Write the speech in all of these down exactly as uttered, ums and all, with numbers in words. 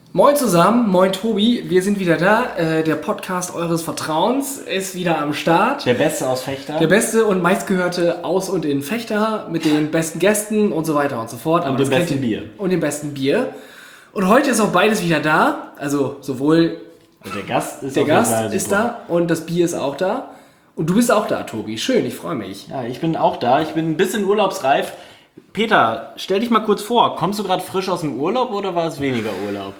Moin zusammen, moin Tobi, wir sind wieder da. Äh, der Podcast eures Vertrauens ist wieder am Start. Der Beste aus Fechter. Der beste und meistgehörte aus und in Fechter mit den besten Gästen und so weiter und so fort. Und dem besten Bier. Und dem besten Bier. Und heute ist auch beides wieder da. Also sowohl Und der Gast ist, der auf jeden Gast Fall ist super. da und das Bier ist auch da. Und du bist auch da, Tobi. Schön, ich freue mich. Ja, ich bin auch da. Ich bin ein bisschen urlaubsreif. Peter, stell dich mal kurz vor. Kommst du gerade frisch aus dem Urlaub oder war es weniger Urlaub?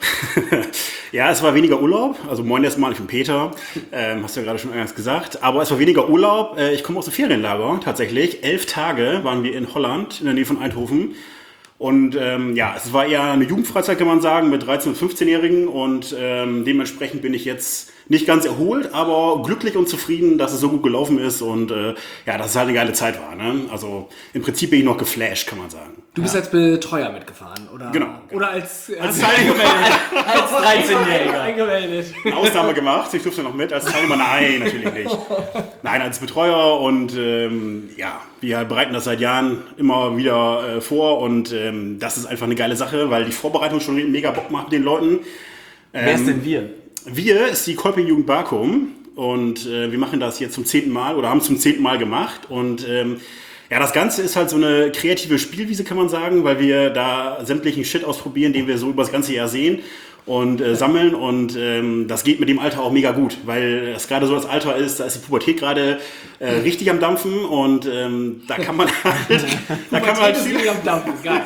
Ja, es war weniger Urlaub. Also moin erstmal, ich bin Peter. Ähm, hast du ja gerade schon eingangs gesagt. Aber es war weniger Urlaub. Äh, ich komme aus dem Ferienlager tatsächlich. Elf Tage waren wir in Holland, in der Nähe von Eindhoven. Und ähm, ja, es war eher eine Jugendfreizeit, kann man sagen, mit dreizehn- und fünfzehnjährigen. Und ähm, dementsprechend bin ich jetzt nicht ganz erholt, aber glücklich und zufrieden, dass es so gut gelaufen ist. Und äh, ja, dass es halt eine geile Zeit war. Ne? Also im Prinzip bin ich noch geflasht, kann man sagen. Du bist ja. als Betreuer mitgefahren, oder? Genau. Oder als, Als Teilnehmer. Als dreizehnjähriger. eingemeldet. Eine Ausnahme gemacht, ich durfte noch mit, als Teilnehmer, nein, natürlich nicht. Nein, als Betreuer und ähm, ja, wir bereiten das seit Jahren immer wieder äh, vor und ähm, das ist einfach eine geile Sache, weil die Vorbereitung schon mega Bock macht mit den Leuten. Ähm, Wer ist denn wir? Wir ist die Kolping-Jugend Barkum und äh, wir machen das jetzt zum zehnten Mal oder haben es zum zehnten Mal gemacht und ähm, ja, das Ganze ist halt so eine kreative Spielwiese, kann man sagen, weil wir da sämtlichen Shit ausprobieren, den wir so über das ganze Jahr sehen und äh, sammeln und ähm, das geht mit dem Alter auch mega gut, weil es gerade so das Alter ist, da ist die Pubertät gerade äh, richtig am Dampfen und ähm, da kann man halt, da kann man halt viele, am Dampfen, geil.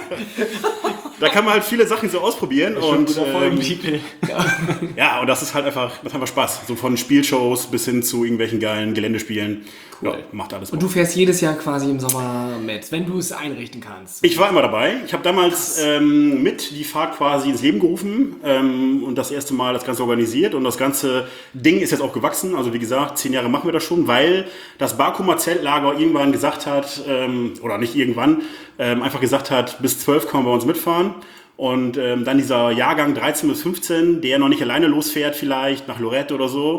da kann man halt viele Sachen so ausprobieren und ähm, Titel. ja, und das ist halt einfach, das hat einfach Spaß, so von Spielshows bis hin zu irgendwelchen geilen Geländespielen. Cool. Ja, macht alles Bock. Und du fährst jedes Jahr quasi im Sommer mit, wenn du es einrichten kannst. Ich war immer dabei. Ich habe damals ähm, mit die Fahrt quasi ins Leben gerufen ähm, und das erste Mal das Ganze organisiert. Und das ganze Ding ist jetzt auch gewachsen. Also wie gesagt, zehn Jahre machen wir das schon, weil das Barkumer Zeltlager irgendwann gesagt hat, ähm, oder nicht irgendwann, ähm, einfach gesagt hat, bis zwölf kann man bei uns mitfahren. Und ähm, dann dieser Jahrgang dreizehn bis fünfzehn, der noch nicht alleine losfährt vielleicht, nach Lorette oder so.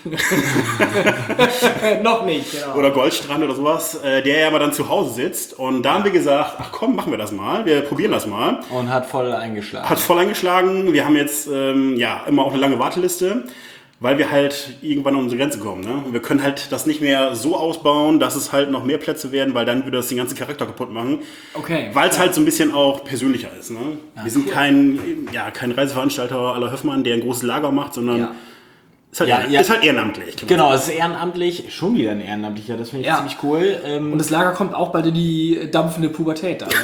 Noch nicht, genau. Oder Goldstrand oder sowas, äh, der ja aber dann zu Hause sitzt. Und da haben wir gesagt, ach komm, machen wir das mal, wir probieren das mal. Und hat voll eingeschlagen. Hat voll eingeschlagen. Wir haben jetzt ähm, ja immer auch eine lange Warteliste, weil wir halt irgendwann an unsere Grenze kommen. Ne? Und wir können halt das nicht mehr so ausbauen, dass es halt noch mehr Plätze werden, weil dann würde das den ganzen Charakter kaputt machen. Okay. Weil es halt so ein bisschen auch persönlicher ist. Ne? Ja, wir sind cool. kein, ja, kein Reiseveranstalter à la Höffmann, der ein großes Lager macht, sondern Ja. ist, halt Ja, ehren- ja. ist halt ehrenamtlich. kann man Genau, es ist ehrenamtlich. Schon wieder ein Ehrenamtlicher, das finde ich Ja. ziemlich cool. Ähm, Und das Lager kommt auch bald in die dampfende Pubertät da.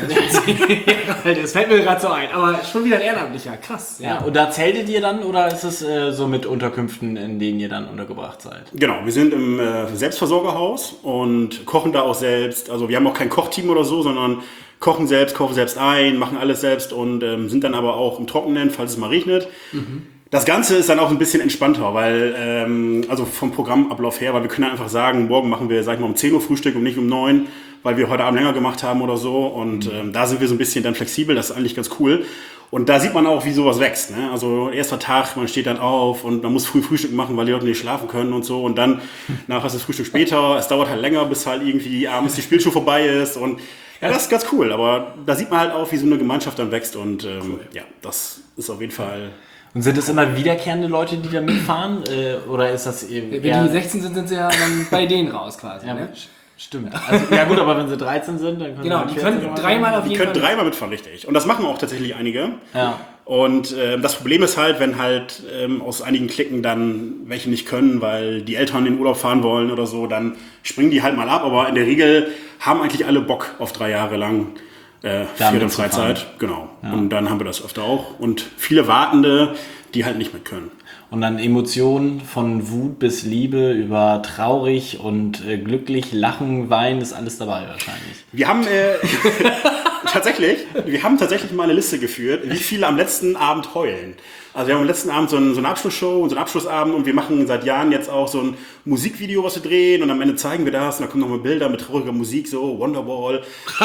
Das fällt mir gerade so ein. Aber schon wieder ein Ehrenamtlicher. Krass. ja, und da zeltet ihr dann oder ist es äh, so mit Unterkünften, in denen ihr dann untergebracht seid? Genau, wir sind im äh, Selbstversorgerhaus und kochen da auch selbst. Also wir haben auch kein Kochteam oder so, sondern kochen selbst, kochen selbst ein, machen alles selbst und ähm, sind dann aber auch im Trockenen, falls es mal regnet. Mhm. Das Ganze ist dann auch ein bisschen entspannter, weil, ähm, also vom Programmablauf her, weil wir können einfach sagen, morgen machen wir, sag ich mal, um zehn Uhr Frühstück und nicht um neun, weil wir heute Abend länger gemacht haben oder so. Und mhm. ähm, da sind wir so ein bisschen dann flexibel, das ist eigentlich ganz cool. Und da sieht man auch, wie sowas wächst. Ne? Also erster Tag, man steht dann auf und man muss früh Frühstück machen, weil die Leute nicht schlafen können und so. Und dann nachher ist das Frühstück später. Es dauert halt länger, bis halt irgendwie abends die Spielshow vorbei ist. Und ja, das ist ganz cool. Aber da sieht man halt auch, wie so eine Gemeinschaft dann wächst. Und ähm, cool. ja, das ist auf jeden Fall... Und sind es immer wiederkehrende Leute, die da mitfahren? Äh, oder ist das eben Wenn eher- die sechzehn sind, sind sie ja dann bei denen raus quasi. Ja, Ne? stimmt. Also, ja gut, aber wenn sie dreizehn sind, dann können Genau, sie die vierzehn können machen. dreimal auf Die jeden können Fall. dreimal mitfahren, richtig. Und das machen auch tatsächlich einige. Ja. Und äh, das Problem ist halt, wenn halt ähm, aus einigen Klicken dann welche nicht können, weil die Eltern in den Urlaub fahren wollen oder so, dann springen die halt mal ab. Aber in der Regel haben eigentlich alle Bock auf drei Jahre lang äh, Ferienfreizeit. Genau. Ja. Und dann haben wir das öfter auch. Und viele Wartende, die halt nicht mit können. Und dann Emotionen von Wut bis Liebe über traurig und äh, glücklich, Lachen, Weinen, ist alles dabei wahrscheinlich. Wir haben äh, tatsächlich, wir haben tatsächlich mal eine Liste geführt, wie viele am letzten Abend heulen. Also wir haben am letzten Abend so, ein, so eine Abschlussshow und so einen Abschlussabend und wir machen seit Jahren jetzt auch so ein Musikvideo, was wir drehen und am Ende zeigen wir das und dann kommen nochmal Bilder mit trauriger Musik, so Wonderwall.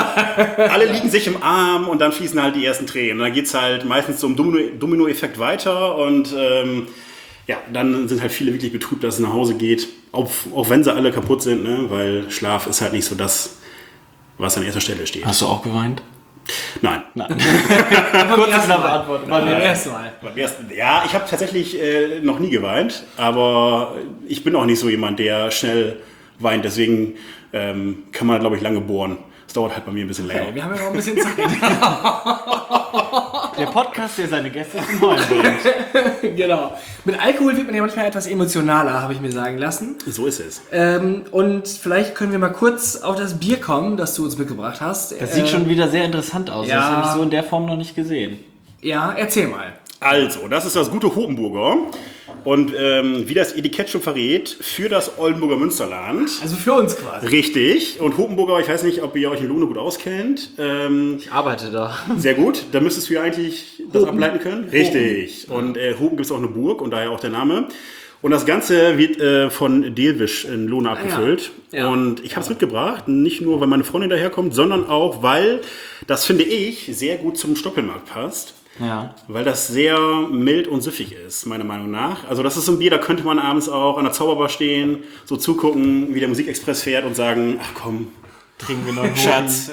Alle liegen sich im Arm und dann fließen halt die ersten Tränen. Und dann geht's halt meistens so im Domino- Domino-Effekt weiter und ähm, ja, dann sind halt viele wirklich betrübt, dass es nach Hause geht, auch, auch wenn sie alle kaputt sind, ne? Weil Schlaf ist halt nicht so das, was an erster Stelle steht. Hast du auch geweint? Nein. Kurz ersten knappe Mal. Antwort. Beim ersten Mal. Beim ersten, ja, ich habe tatsächlich äh, noch nie geweint, aber ich bin auch nicht so jemand, der schnell weint. Deswegen ähm, kann man, glaube ich, lange bohren. Es dauert halt bei mir ein bisschen länger. Okay, wir haben ja noch ein bisschen Zeit. Der Podcast, der seine Gäste zum Heulen bringt. Genau. Mit Alkohol wird man ja manchmal etwas emotionaler, habe ich mir sagen lassen. So ist es. Ähm, und vielleicht können wir mal kurz auf das Bier kommen, das du uns mitgebracht hast. Das Äh, sieht schon wieder sehr interessant aus. ja. Das habe ich so in der Form noch nicht gesehen. Ja, erzähl mal. Also, das ist das gute Hopenburger. Und ähm, wie das Etikett schon verrät, für das Oldenburger Münsterland. Also für uns quasi. Richtig. Und Hopenburger, ich weiß nicht, ob ihr euch in Lohne gut auskennt. Ähm, Ich arbeite da. sehr gut. Da müsstest du ja eigentlich das ableiten können. Richtig. Und äh, Hopen gibt es auch eine Burg und daher auch der Name. Und das Ganze wird äh, von Delwisch in Lohne abgefüllt. ja. Ja. Und ich habe es mitgebracht, nicht nur, weil meine Freundin daherkommt, sondern auch, weil das, finde ich, sehr gut zum Stoppelmarkt passt. Ja. Weil das sehr mild und süffig ist, meiner Meinung nach. Also das ist so ein Bier, da könnte man abends auch an der Zauberbar stehen, so zugucken, wie der Musikexpress fährt und sagen, ach komm, Trinken wir noch einen Schatz,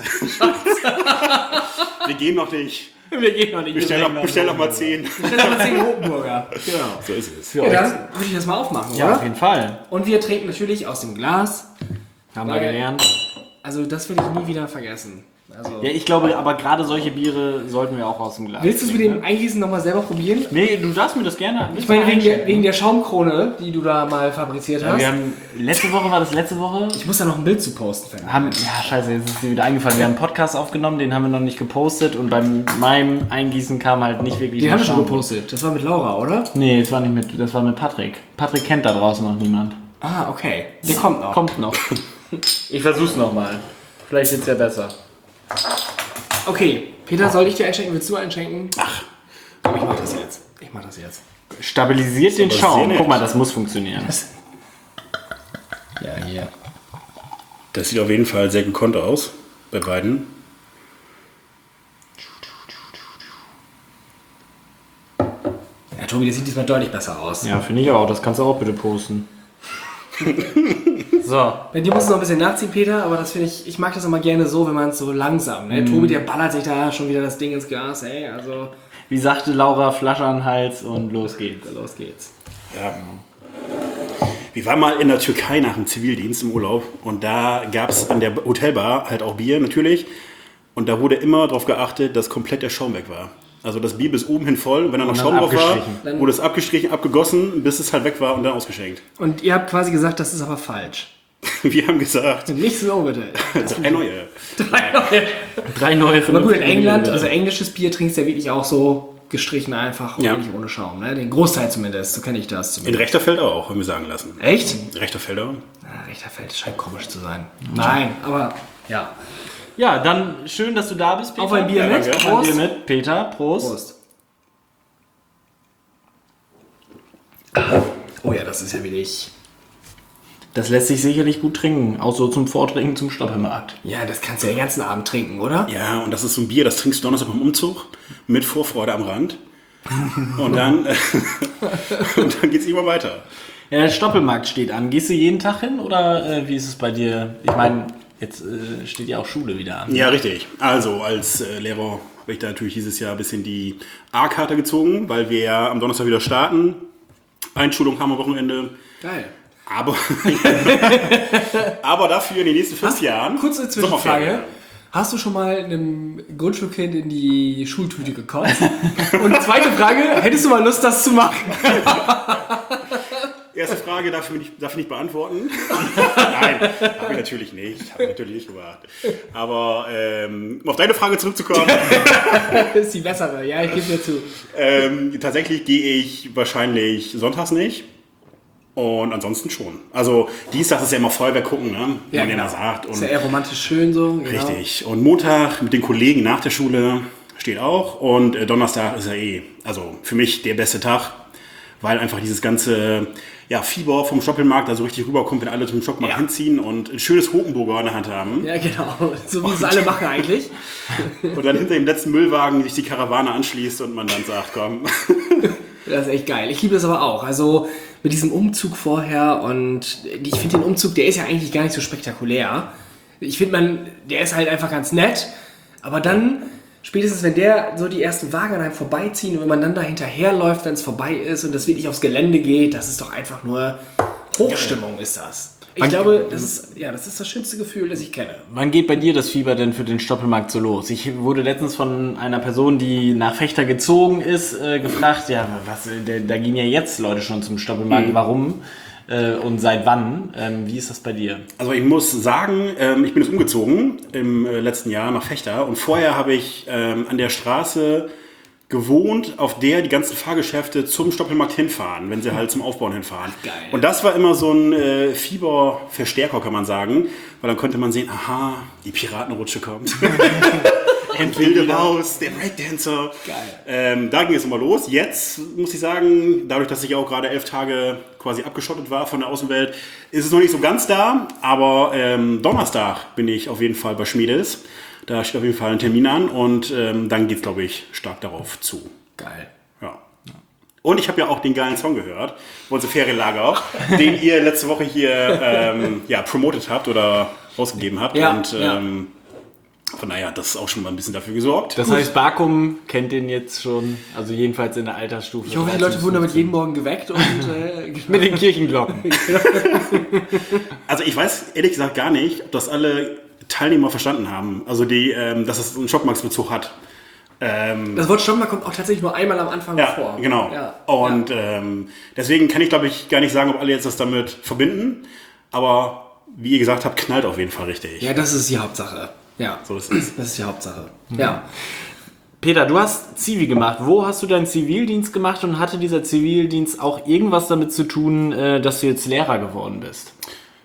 wir gehen noch nicht. Wir gehen noch nicht. Bestell noch, bestell noch mal zehn. Bestell noch mal zehn Hopenburger. Genau. So ist es. Für Ja, euch. dann würde ich das mal aufmachen, Ja, oder? auf jeden Fall. Und wir trinken natürlich aus dem Glas. Haben wir Weil- gelernt. Also das will ich nie wieder vergessen. Also, Ja, ich glaube, aber gerade solche Biere sollten wir auch aus dem Glas willst du es mit trinken, dem Eingießen nochmal selber probieren? Nee, du darfst mir das gerne. Ich meine, wegen der, wegen der Schaumkrone, die du da mal fabriziert Ja, hast. wir haben, letzte Woche war das letzte Woche. Ich muss da noch ein Bild zu posten. Fan. Haben, ja, scheiße, jetzt ist dir wieder eingefallen. Wir haben einen Podcast aufgenommen, den haben wir noch nicht gepostet und beim meinem Eingießen kam halt nicht wirklich. Den haben wir Schaum. schon gepostet. Das war mit Laura, oder? Nee, das war nicht mit, das war mit Patrick. Patrick kennt da draußen noch niemand. Ah, okay. Der kommt noch. Kommt noch. Ich versuch's nochmal. Vielleicht wird's ja besser. Okay, Peter, soll ich dir einschenken? Willst du einschenken? Ach. Komm, ich mach das jetzt. Ich mach das jetzt. Stabilisiert den aber Schaum. sehr nett. Guck mal, das muss funktionieren. Ja, hier. Das sieht auf jeden Fall sehr gekonnt aus, bei beiden. Ja, Tobi, das sieht diesmal deutlich besser aus. Ja, finde ich auch. Das kannst du auch bitte posten. So. Bei dir muss es noch ein bisschen nachziehen, Peter, aber das finde ich, ich mag das immer gerne so, wenn man es so langsam, ne? Tobi, der ballert sich da schon wieder das Ding ins Glas, ey, also, Wie sagte Laura, Flasche an den Hals und los geht's. los geht's. Ja. Wir waren mal in der Türkei nach dem Zivildienst im Urlaub und da gab es an der Hotelbar halt auch Bier natürlich und da wurde immer darauf geachtet, dass komplett der Schaum weg war. Also das Bier bis oben hin voll, wenn da noch Und dann Schaum drauf war, abgestrichen. wurde es abgestrichen, abgegossen, bis es halt weg war und dann ausgeschenkt. Und ihr habt quasi gesagt, das ist aber falsch. Wir haben gesagt, Nicht so, bitte. drei neue. Drei neue Aber gut, in vernünftige England, Biere, also bitte. englisches Bier trinkst du ja wirklich auch so gestrichen einfach und Ja. wirklich ohne Schaum, ne? Den Großteil zumindest, so kenne ich das In zumindest. Rechterfeld auch, haben wir sagen lassen. Echt? Rechterfelder. Na, Rechterfeld scheint komisch zu sein. Nein, aber ja. Ja, dann schön, dass du da bist, Peter. Auf ein Bier Ja, mit. danke. Auf ein Prost. Bier mit. Peter, Prost. Prost. Oh ja, das ist ja wirklich... Das lässt sich sicherlich gut trinken. Auch so zum Vortrinken zum Stoppelmarkt. Ja, das kannst du ja den ganzen Abend trinken, oder? Ja, und das ist so ein Bier, das trinkst du Donnerstag beim Umzug mit Vorfreude am Rand. Und dann, und dann geht es immer weiter. Ja, der Stoppelmarkt steht an. Gehst du jeden Tag hin oder äh, wie ist es bei dir? Ich meine, jetzt äh, steht ja auch Schule wieder an. Ja, richtig. Also als äh, Lehrer habe ich da natürlich dieses Jahr ein bisschen die A-Karte gezogen, weil wir ja am Donnerstag wieder starten. Einschulung haben am Wochenende. Geil. Aber, aber dafür in den nächsten fünf Jahren. Kurze Sommerferien. Zwischenfrage. Hast du schon mal einem Grundschulkind in die Schultüte gekotzt? Und zweite Frage, hättest du mal Lust, das zu machen? Erste Frage darf ich nicht, darf ich nicht beantworten. Nein, habe ich natürlich nicht. Habe ich natürlich nicht gemacht. Aber ähm, um auf deine Frage zurückzukommen, Das ist die bessere, ja, ich gebe dir zu. ähm, tatsächlich gehe ich wahrscheinlich sonntags nicht. Und ansonsten schon. Also Dienstag ist ja immer Feuerwehr gucken, ne? Wie man ja genau. sagt. Und Ist ja eher romantisch schön so. Genau. richtig. Und Montag mit den Kollegen nach der Schule steht auch. Und äh, Donnerstag ist ja eh, also für mich der beste Tag, weil einfach dieses ganze ja, Fieber vom Stoppelmarkt da so richtig rüberkommt, wenn alle zum Stoppelmarkt Ja. hinziehen und ein schönes Hopenburger in der Hand haben. Ja, genau. So wie es alle machen eigentlich. Und dann hinter dem letzten Müllwagen sich die Karawane anschließt und man dann sagt, komm. Das ist echt geil. Ich liebe das aber auch. Also mit diesem Umzug vorher und ich finde den Umzug, der ist ja eigentlich gar nicht so spektakulär. Ich finde man, der ist halt einfach ganz nett, aber dann spätestens wenn der so die ersten Wagen an einem vorbeiziehen und wenn man dann da hinterherläuft, wenn es vorbei ist und das wirklich aufs Gelände geht, das ist doch einfach nur Hochstimmung ist das. Ich Man- glaube, das ist, ja, das ist das schönste Gefühl, das ich kenne. Wann geht bei dir das Fieber denn für den Stoppelmarkt so los? Ich wurde letztens von einer Person, die nach Fechter gezogen ist, äh, gefragt, ja, was, da, da gehen ja jetzt Leute schon zum Stoppelmarkt, Mhm. warum äh, und seit wann? Ähm, wie ist das bei dir? Also ich muss sagen, ähm, ich bin jetzt umgezogen im äh, letzten Jahr nach Fechter und vorher habe ich ähm, an der Straße gewohnt, auf der die ganzen Fahrgeschäfte zum Stoppelmarkt hinfahren, wenn sie halt zum Aufbauen hinfahren. Ach, geil. Und das war immer so ein äh, Fieberverstärker, kann man sagen, weil dann konnte man sehen, aha, die Piratenrutsche kommt. Wilde Maus, der Breakdancer. Geil. Ähm, da ging es immer los. Jetzt muss ich sagen, dadurch, dass ich auch gerade elf Tage quasi abgeschottet war von der Außenwelt, ist es noch nicht so ganz da. Aber ähm, Donnerstag bin ich auf jeden Fall bei Schmiedes. Da steht auf jeden Fall ein Termin an und ähm, dann geht es, glaube ich, stark darauf zu. Geil. Ja. Und ich habe ja auch den geilen Song gehört, unser Ferienlager, den ihr letzte Woche hier ähm, ja, promotet habt oder rausgegeben habt. Ja, und ja. ähm, von daher hat das auch schon mal ein bisschen dafür gesorgt. Das heißt, Bakum kennt den jetzt schon, also jedenfalls in der Altersstufe. Ich hoffe, die Leute wurden damit jeden Morgen geweckt und äh, mit den Kirchenglocken. Also ich weiß ehrlich gesagt gar nicht, ob das alle Teilnehmer verstanden haben. Also die, ähm, dass es einen Schockmarksbezug hat. Ähm, das Wort Stoppelmarkt kommt auch tatsächlich nur einmal am Anfang ja, vor. genau. Ja. Und Ähm, deswegen kann ich, glaube ich, gar nicht sagen, ob alle jetzt das damit verbinden. Aber wie ihr gesagt habt, knallt auf jeden Fall richtig. Ja, das ist die Hauptsache. Ja, So ist es. das ist die Hauptsache. Ja. Peter, du hast Zivi gemacht. Wo hast du deinen Zivildienst gemacht und hatte dieser Zivildienst auch irgendwas damit zu tun, äh, dass du jetzt Lehrer geworden bist?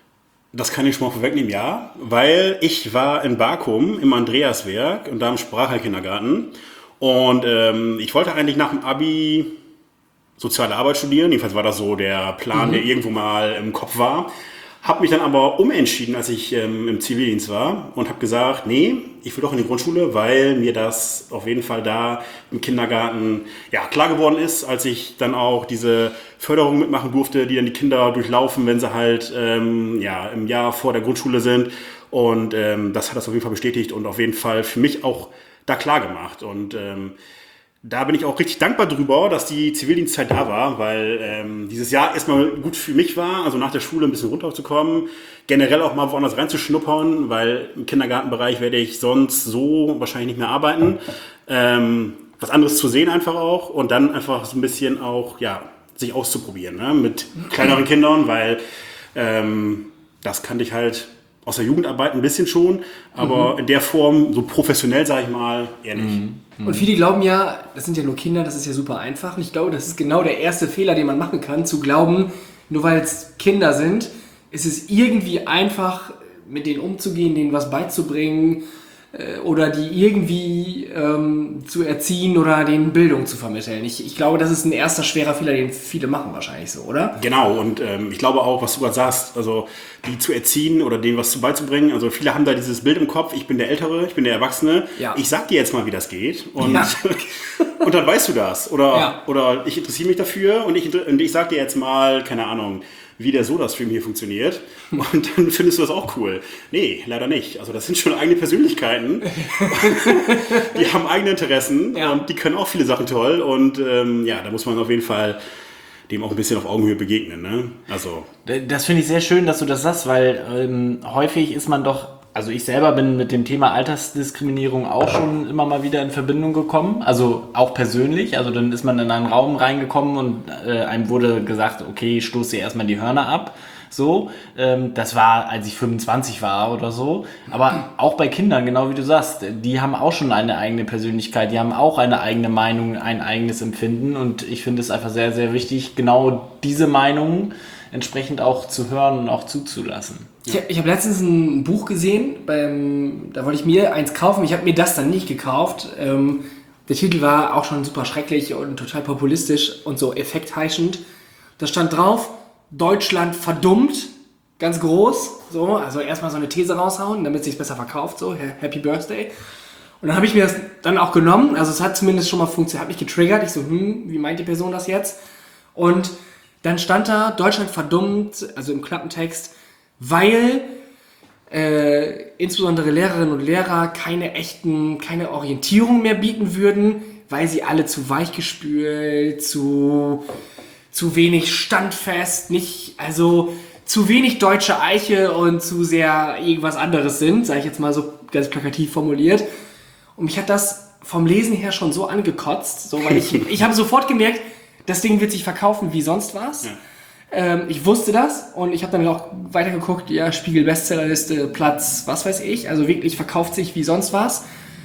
Das kann ich schon mal vorwegnehmen, ja. Weil ich war in Bakum im Andreaswerk und da im Sprachheilkindergarten. Und ähm, ich wollte eigentlich nach dem Abi soziale Arbeit studieren. Jedenfalls war das so der Plan, der irgendwo mal im Kopf war. Habe mich dann aber umentschieden, als ich ähm, im Zivildienst war und habe gesagt, nee, ich will doch in die Grundschule, weil mir das auf jeden Fall da im Kindergarten ja, klar geworden ist, als ich dann auch diese Förderung mitmachen durfte, die dann die Kinder durchlaufen, wenn sie halt ähm, ja, im Jahr vor der Grundschule sind. Und ähm, das hat das auf jeden Fall bestätigt und auf jeden Fall für mich auch da klar gemacht. Und ähm, da bin ich auch richtig dankbar drüber, dass die Zivildienstzeit da war, weil ähm, dieses Jahr erstmal gut für mich war, also nach der Schule ein bisschen runterzukommen, generell auch mal woanders reinzuschnuppern, weil im Kindergartenbereich werde ich sonst so wahrscheinlich nicht mehr arbeiten. Ähm, was anderes zu sehen einfach auch und dann einfach so ein bisschen auch, ja, sich auszuprobieren, ne? Mit kleineren Kindern, weil ähm, das kannte ich halt aus der Jugendarbeit ein bisschen schon, aber in der Form, so professionell, sage ich mal, eher nicht. Und viele glauben ja, das sind ja nur Kinder, das ist ja super einfach. Und ich glaube, das ist genau der erste Fehler, den man machen kann, zu glauben, nur weil es Kinder sind, ist es irgendwie einfach, mit denen umzugehen, denen was beizubringen äh, oder die irgendwie ähm, zu erziehen oder denen Bildung zu vermitteln. Ich, ich glaube, das ist ein erster schwerer Fehler, den viele machen wahrscheinlich so, oder? Genau, und ähm, ich glaube auch, was du gerade sagst, also die zu erziehen oder denen was zu beizubringen, also viele haben da dieses Bild im Kopf, ich bin der Ältere, ich bin der Erwachsene, Ja. ich sag dir jetzt mal, wie das geht und, Ja. und dann weißt du das oder, Ja. oder ich interessiere mich dafür und ich, und ich sag dir jetzt mal, keine Ahnung, wie der Soda-Stream hier funktioniert und dann findest du das auch cool. Nee, leider nicht. Also das sind schon eigene Persönlichkeiten, die haben eigene Interessen Ja. und die können auch viele Sachen toll und ähm, ja, da muss man auf jeden Fall dem auch ein bisschen auf Augenhöhe begegnen. Ne? Also Das finde ich sehr schön, dass du das sagst, weil ähm, häufig ist man doch, also ich selber bin mit dem Thema Altersdiskriminierung auch schon immer mal wieder in Verbindung gekommen, also auch persönlich, also dann ist man in einen Raum reingekommen und äh, einem wurde gesagt, okay, stoß dir erstmal die Hörner ab, so, ähm, das war, als ich fünfundzwanzig war oder so, aber auch bei Kindern, genau wie du sagst, die haben auch schon eine eigene Persönlichkeit, die haben auch eine eigene Meinung, ein eigenes Empfinden und ich finde es einfach sehr, sehr wichtig, genau diese Meinungen entsprechend auch zu hören und auch zuzulassen. Ich habe hab letztens ein Buch gesehen, beim, da wollte ich mir eins kaufen, ich habe mir das dann nicht gekauft. Ähm, der Titel war auch schon super schrecklich und total populistisch und so effektheischend. Da stand drauf, Deutschland verdummt, ganz groß, so, also erstmal so eine These raushauen, damit es sich besser verkauft, so, Happy Birthday. Und dann habe ich mir das dann auch genommen, also es hat zumindest schon mal funktioniert, hat mich getriggert, ich so, hm, wie meint die Person das jetzt? Und dann stand da, Deutschland verdummt, also im Klappentext, weil äh, insbesondere Lehrerinnen und Lehrer keine echten, keine Orientierung mehr bieten würden, weil sie alle zu weichgespült, zu, zu wenig standfest, nicht, also zu wenig deutsche Eiche und zu sehr irgendwas anderes sind, sage ich jetzt mal so ganz plakativ formuliert. Und mich hat das vom Lesen her schon so angekotzt, so, weil ich, ich habe sofort gemerkt, das Ding wird sich verkaufen wie sonst was. Ja. Ähm, ich wusste das und ich habe dann auch weitergeguckt, ja, Spiegel Bestsellerliste, Platz, was weiß ich, also wirklich verkauft sich wie sonst was.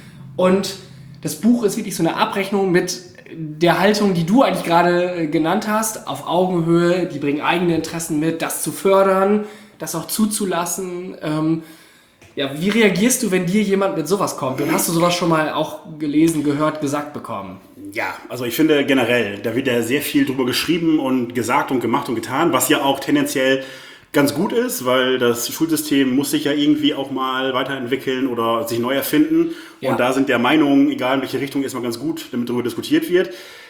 Und das Buch ist wirklich so eine Abrechnung mit der Haltung, die du eigentlich gerade genannt hast, auf Augenhöhe, die bringen eigene Interessen mit, das zu fördern, das auch zuzulassen. Ähm, ja, wie reagierst du, wenn dir jemand mit sowas kommt? Und hast du sowas schon mal auch gelesen, gehört, gesagt bekommen? Ja, also ich finde generell, da wird ja sehr viel drüber geschrieben und gesagt und gemacht und getan, was ja auch tendenziell ganz gut ist, weil das Schulsystem muss sich ja irgendwie auch mal weiterentwickeln oder sich neu erfinden. Ja. Und da sind der Meinungen, egal in welche Richtung, erstmal ganz gut, damit darüber diskutiert wird.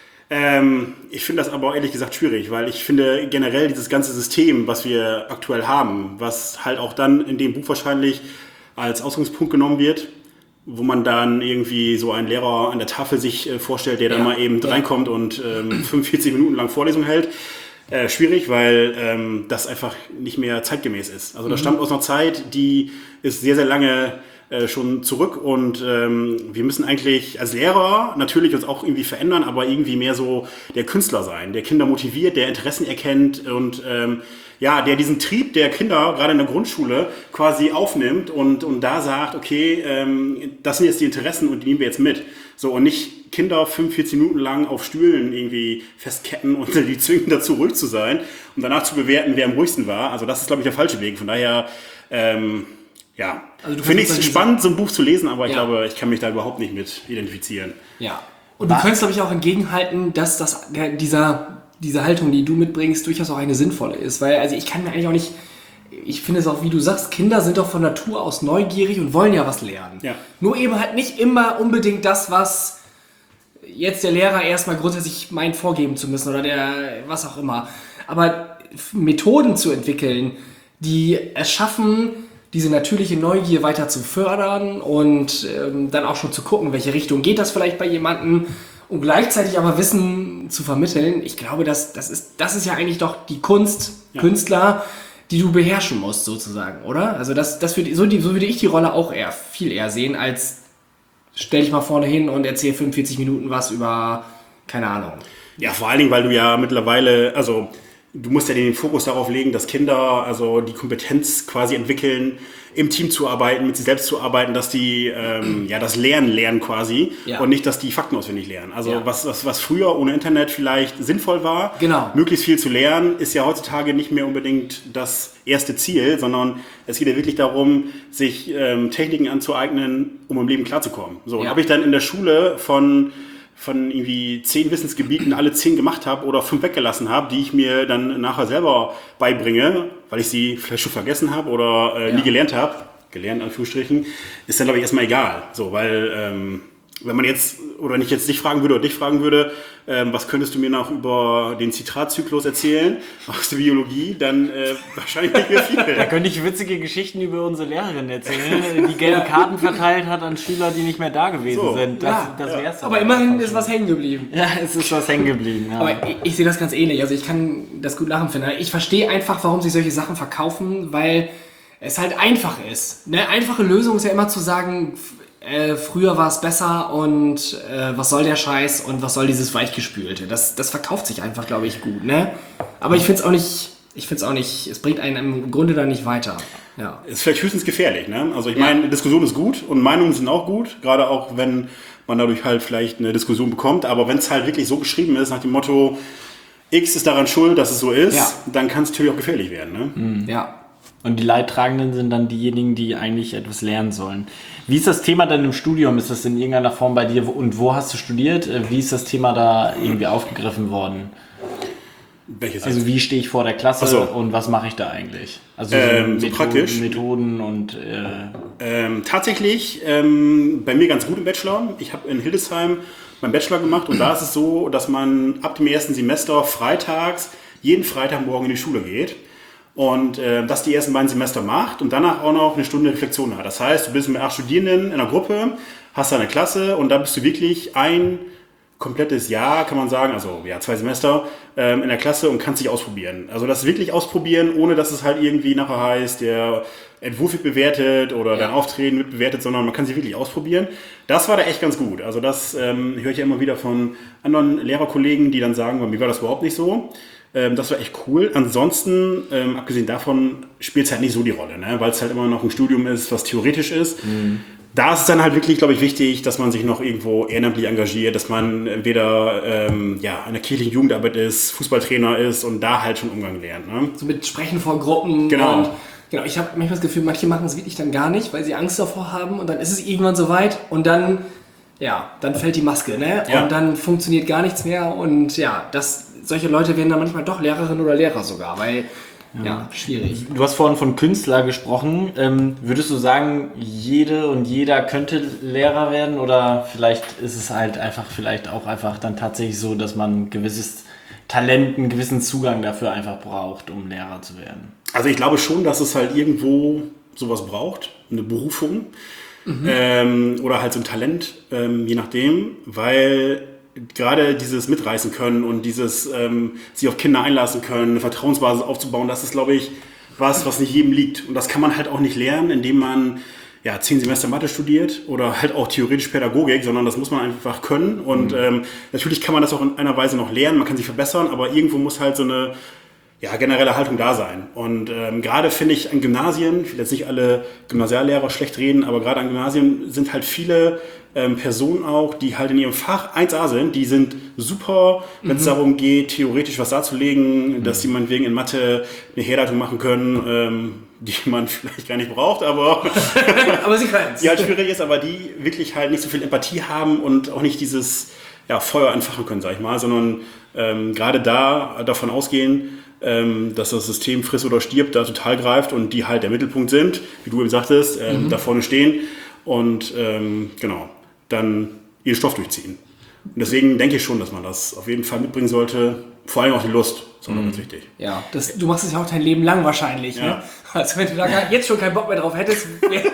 Ähm, ich finde das aber ehrlich gesagt schwierig, weil ich finde generell dieses ganze System, was wir aktuell haben, was halt auch dann in dem Buch wahrscheinlich als Ausgangspunkt genommen wird, wo man dann irgendwie so einen Lehrer an der Tafel sich äh, vorstellt, der dann ja. mal eben ja. reinkommt und ähm, fünfundvierzig Minuten lang Vorlesung hält. Äh, schwierig, weil ähm, das einfach nicht mehr zeitgemäß ist. Also das mhm. stammt aus einer Zeit, die ist sehr, sehr lange äh, schon zurück und ähm, wir müssen eigentlich als Lehrer natürlich uns auch irgendwie verändern, aber irgendwie mehr so der Künstler sein, der Kinder motiviert, der Interessen erkennt und ähm, ja, der diesen Trieb der Kinder, gerade in der Grundschule, quasi aufnimmt und, und da sagt, okay, ähm, das sind jetzt die Interessen und die nehmen wir jetzt mit. So, und nicht Kinder fünfundvierzig Minuten lang auf Stühlen irgendwie festketten und die zwingen dazu, ruhig zu sein und danach zu bewerten, wer am ruhigsten war. Also das ist, glaube ich, der falsche Weg. Von daher, ähm, ja, also finde ich es spannend, so ein Buch zu lesen, aber ich ja. glaube, ich kann mich da überhaupt nicht mit identifizieren. Ja, und du könntest, glaube ich, auch entgegenhalten, dass das der, dieser... diese Haltung, die du mitbringst, durchaus auch eine sinnvolle ist. Weil, also ich kann mir eigentlich auch nicht, ich finde es auch, wie du sagst, Kinder sind doch von Natur aus neugierig und wollen ja was lernen. Ja. Nur eben halt nicht immer unbedingt das, was jetzt der Lehrer erstmal grundsätzlich meint, vorgeben zu müssen oder der, was auch immer. Aber Methoden zu entwickeln, die es schaffen, diese natürliche Neugier weiter zu fördern und ähm, dann auch schon zu gucken, welche Richtung geht das vielleicht bei jemandem, und gleichzeitig aber Wissen zu vermitteln, ich glaube, das, das, ist, das ist ja eigentlich doch die Kunst, ja. Künstler, die du beherrschen musst, sozusagen, oder? Also das, das würde, so, die, so würde ich die Rolle auch eher, viel eher sehen, als stell dich mal vorne hin und erzähl fünfundvierzig Minuten was über, keine Ahnung. Ja, vor allen Dingen, weil du ja mittlerweile, also du musst ja den Fokus darauf legen, dass Kinder also die Kompetenz quasi entwickeln, im Team zu arbeiten, mit sich selbst zu arbeiten, dass die ähm, ja das Lernen lernen quasi ja. und nicht, dass die Fakten auswendig lernen. Also ja. was, was, was früher ohne Internet vielleicht sinnvoll war, genau. möglichst viel zu lernen, ist ja heutzutage nicht mehr unbedingt das erste Ziel, sondern es geht ja wirklich darum, sich ähm, Techniken anzueignen, um im Leben klarzukommen. So, und ja. ob ich dann in der Schule von von irgendwie zehn Wissensgebieten alle zehn gemacht habe oder fünf weggelassen habe, die ich mir dann nachher selber beibringe, weil ich sie vielleicht schon vergessen habe oder äh, ja. nie gelernt habe, gelernt in Anführungsstrichen, ist dann, glaube ich, erstmal egal. So, weil ähm, wenn man jetzt, oder wenn ich jetzt dich fragen würde oder dich fragen würde, ähm, was könntest du mir noch über den Zitratzyklus erzählen aus der Biologie, dann äh, wahrscheinlich nicht mehr viel. Da könnte ich witzige Geschichten über unsere Lehrerin erzählen, die gelbe Karten verteilt hat an Schüler, die nicht mehr da gewesen so. sind. Das, ja, das ja. wär's aber immerhin ist was hängen geblieben. Ja, es ist was hängen geblieben. Ja. Aber ich, ich sehe das ganz ähnlich. Also ich kann das gut nachempfinden. Ich verstehe einfach, warum sich solche Sachen verkaufen, weil es halt einfach ist. Eine einfache Lösung ist ja immer zu sagen, Äh, früher war es besser und äh, was soll der Scheiß und was soll dieses Weichgespülte. Das, das verkauft sich einfach, glaube ich, gut, ne? Aber ich finde es auch nicht, ich finde es auch nicht, es bringt einen im Grunde dann nicht weiter. Ja. Ist vielleicht höchstens gefährlich, ne? Also ich meine, ja. Diskussion ist gut und Meinungen sind auch gut, gerade auch wenn man dadurch halt vielleicht eine Diskussion bekommt, aber wenn es halt wirklich so geschrieben ist, nach dem Motto, X ist daran schuld, dass es so ist, ja. dann kann es natürlich auch gefährlich werden, ne? Mhm. Ja. Und die Leidtragenden sind dann diejenigen, die eigentlich etwas lernen sollen. Wie ist das Thema denn im Studium? Ist das in irgendeiner Form bei dir? Und wo hast du studiert? Wie ist das Thema da irgendwie aufgegriffen worden? Welches also jetzt? Wie stehe ich vor der Klasse so. und was mache ich da eigentlich? Also ähm, so so praktisch. Methoden und... Äh ähm, tatsächlich ähm, bei mir ganz gut im Bachelor. Ich habe in Hildesheim meinen Bachelor gemacht und da ist es so, dass man ab dem ersten Semester freitags, jeden Freitagmorgen in die Schule geht. Und äh, das die ersten beiden Semester macht und danach auch noch eine Stunde Reflexion hat. Das heißt, du bist mit acht Studierenden in einer Gruppe, hast da eine Klasse und da bist du wirklich ein komplettes Jahr, kann man sagen, also ja, zwei Semester ähm, in der Klasse und kannst dich ausprobieren. Also das wirklich ausprobieren, ohne dass es halt irgendwie nachher heißt, der Entwurf wird bewertet oder ja. dein Auftreten wird bewertet, sondern man kann sich wirklich ausprobieren. Das war da echt ganz gut. Also das ähm, höre ich ja immer wieder von anderen Lehrerkollegen, die dann sagen, bei mir war das überhaupt nicht so. Ähm, das war echt cool. Ansonsten, ähm, abgesehen davon, spielt es halt nicht so die Rolle, ne? Weil es halt immer noch ein Studium ist, was theoretisch ist. Mhm. Da ist es dann halt wirklich, glaube ich, wichtig, dass man sich noch irgendwo ehrenamtlich engagiert, dass man entweder ähm, ja, in der kirchlichen Jugendarbeit ist, Fußballtrainer ist und da halt schon Umgang lernt. Ne? So mit Sprechen vor Gruppen. Genau. Und, genau. Ich habe manchmal das Gefühl, manche machen es wirklich dann gar nicht, weil sie Angst davor haben und dann ist es irgendwann soweit und dann, ja, dann fällt die Maske, ne? Ja. Und dann funktioniert gar nichts mehr und ja, das, solche Leute werden dann manchmal doch Lehrerin oder Lehrer sogar, weil ja, schwierig. Du hast vorhin von Künstler gesprochen. Ähm, würdest du sagen, jede und jeder könnte Lehrer werden oder vielleicht ist es halt einfach vielleicht auch einfach dann tatsächlich so, dass man ein gewisses Talent, einen gewissen Zugang dafür einfach braucht, um Lehrer zu werden? Also ich glaube schon, dass es halt irgendwo sowas braucht, eine Berufung mhm. ähm, oder halt so ein Talent, ähm, je nachdem, weil gerade dieses Mitreißen können und dieses ähm, sich auf Kinder einlassen können, eine Vertrauensbasis aufzubauen, das ist, glaube ich, was, was nicht jedem liegt. Und das kann man halt auch nicht lernen, indem man ja, zehn Semester Mathe studiert oder halt auch theoretisch Pädagogik, sondern das muss man einfach können. Und mhm. ähm, natürlich kann man das auch in einer Weise noch lernen, man kann sich verbessern, aber irgendwo muss halt so eine ja, generelle Haltung da sein. Und ähm, gerade finde ich an Gymnasien, ich will jetzt nicht alle Gymnasiallehrer schlecht reden, aber gerade an Gymnasien sind halt viele ähm, Personen auch, die halt in ihrem Fach eins A sind, die sind super, wenn es mhm. darum geht, theoretisch was darzulegen, mhm. dass sie meinetwegen in Mathe eine Herleitung machen können, ähm, die man vielleicht gar nicht braucht, aber, aber sie können es. Die halt schwierig ist, aber die wirklich halt nicht so viel Empathie haben und auch nicht dieses ja, Feuer entfachen können, sag ich mal, sondern ähm, gerade da davon ausgehen, ähm, dass das System frisst oder stirbt, da total greift und die halt der Mittelpunkt sind, wie du eben sagtest, ähm, mhm. da vorne stehen und ähm, genau, dann ihren Stoff durchziehen. Und deswegen denke ich schon, dass man das auf jeden Fall mitbringen sollte, vor allem auch die Lust, das ist auch mhm. ganz wichtig. Ja, das, du machst es ja auch dein Leben lang wahrscheinlich, ja. ne? Also wenn du da jetzt schon keinen Bock mehr drauf hättest, wäre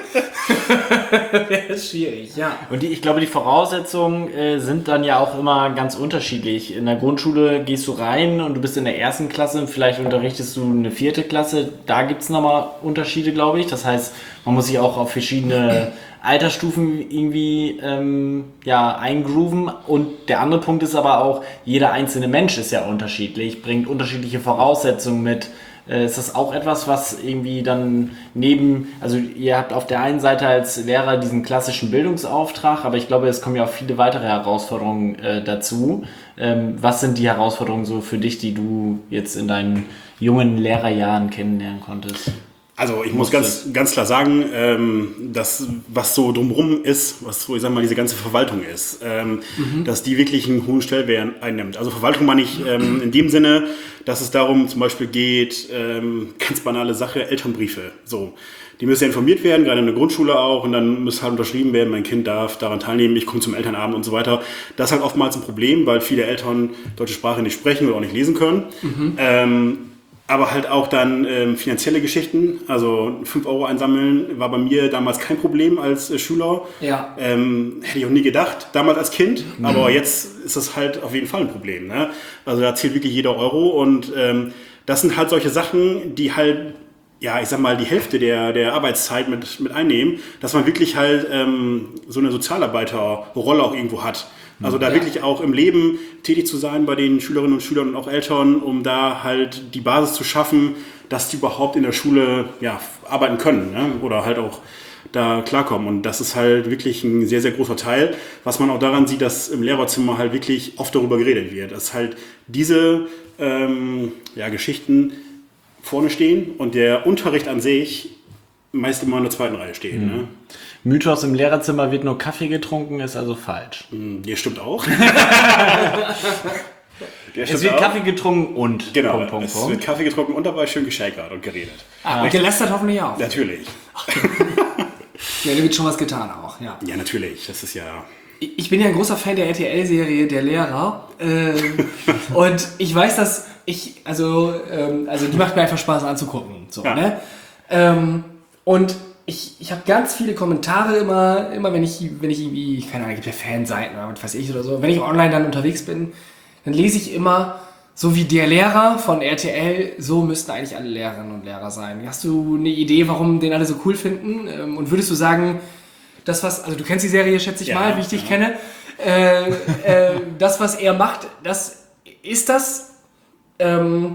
wär es schwierig, ja. Und die, ich glaube, die Voraussetzungen äh, sind dann ja auch immer ganz unterschiedlich. In der Grundschule gehst du rein und du bist in der ersten Klasse und vielleicht unterrichtest du eine vierte Klasse. Da gibt es nochmal Unterschiede, glaube ich. Das heißt, man muss sich auch auf verschiedene Altersstufen irgendwie ähm, ja, eingrooven. Und der andere Punkt ist aber auch, jeder einzelne Mensch ist ja unterschiedlich, bringt unterschiedliche Voraussetzungen mit. Äh, ist das auch etwas, was irgendwie dann neben, also ihr habt auf der einen Seite als Lehrer diesen klassischen Bildungsauftrag, aber ich glaube, es kommen ja auch viele weitere Herausforderungen äh, dazu. Ähm, was sind die Herausforderungen so für dich, die du jetzt in deinen jungen Lehrerjahren kennenlernen konntest? Also ich muss ganz, ganz klar sagen, ähm, dass was so drumherum ist, was so, ich sag mal, diese ganze Verwaltung ist, ähm, mhm. dass die wirklich einen hohen Stellenwert einnimmt. Also Verwaltung meine ich ähm, in dem Sinne, dass es darum zum Beispiel geht, ähm, ganz banale Sache, Elternbriefe. So, die müssen ja informiert werden, gerade in der Grundschule auch, und dann muss halt unterschrieben werden, mein Kind darf daran teilnehmen, ich komme zum Elternabend und so weiter. Das ist halt oftmals ein Problem, weil viele Eltern deutsche Sprache nicht sprechen oder auch nicht lesen können. Mhm. Ähm, Aber halt auch dann ähm, finanzielle Geschichten, also fünf Euro einsammeln war bei mir damals kein Problem als äh, Schüler. Ja. Ähm, hätte ich auch nie gedacht, damals als Kind, mhm. aber jetzt ist das halt auf jeden Fall ein Problem. Ne? Also da zählt wirklich jeder Euro und ähm, das sind halt solche Sachen, die halt, ja, ich sag mal, die Hälfte der, der Arbeitszeit mit, mit einnehmen, dass man wirklich halt ähm, so eine Sozialarbeiterrolle auch irgendwo hat. Also da ja. wirklich auch im Leben tätig zu sein bei den Schülerinnen und Schülern und auch Eltern, um da halt die Basis zu schaffen, dass die überhaupt in der Schule ja, arbeiten können, ne? Oder halt auch da klarkommen. Und das ist halt wirklich ein sehr, sehr großer Teil, was man auch daran sieht, dass im Lehrerzimmer halt wirklich oft darüber geredet wird, dass halt diese ähm, ja, Geschichten vorne stehen und der Unterricht an sich meist immer in der zweiten Reihe steht. Mhm. Ne? Mythos, im Lehrerzimmer wird nur Kaffee getrunken, ist also falsch. Der stimmt auch. Der es wird auch. Kaffee getrunken und... Genau, Punkt, Punkt, es Punkt. wird Kaffee getrunken und dabei schön geschäkert und geredet. Ah, und gelästert hoffentlich auch. Natürlich. Ja, da wird schon was getan auch, ja. Ja, natürlich, das ist ja... Ich bin ja ein großer Fan der R T L-Serie Der Lehrer. Äh, und ich weiß, dass ich, also, ähm, also die macht mir einfach Spaß anzugucken. So, Ja. ne? Ähm, und ich, ich habe ganz viele Kommentare immer, immer wenn ich, wenn ich irgendwie, keine Ahnung, gibt ja Fanseiten oder was weiß ich oder so, wenn ich online dann unterwegs bin, dann lese ich immer, so wie der Lehrer von R T L, so müssten eigentlich alle Lehrerinnen und Lehrer sein. Hast du eine Idee, warum den alle so cool finden? Ähm, und würdest du sagen, das was, also du kennst die Serie, schätze ich Ja, mal, wie ich dich ja. kenne, äh, äh, das was er macht, das ist das ähm,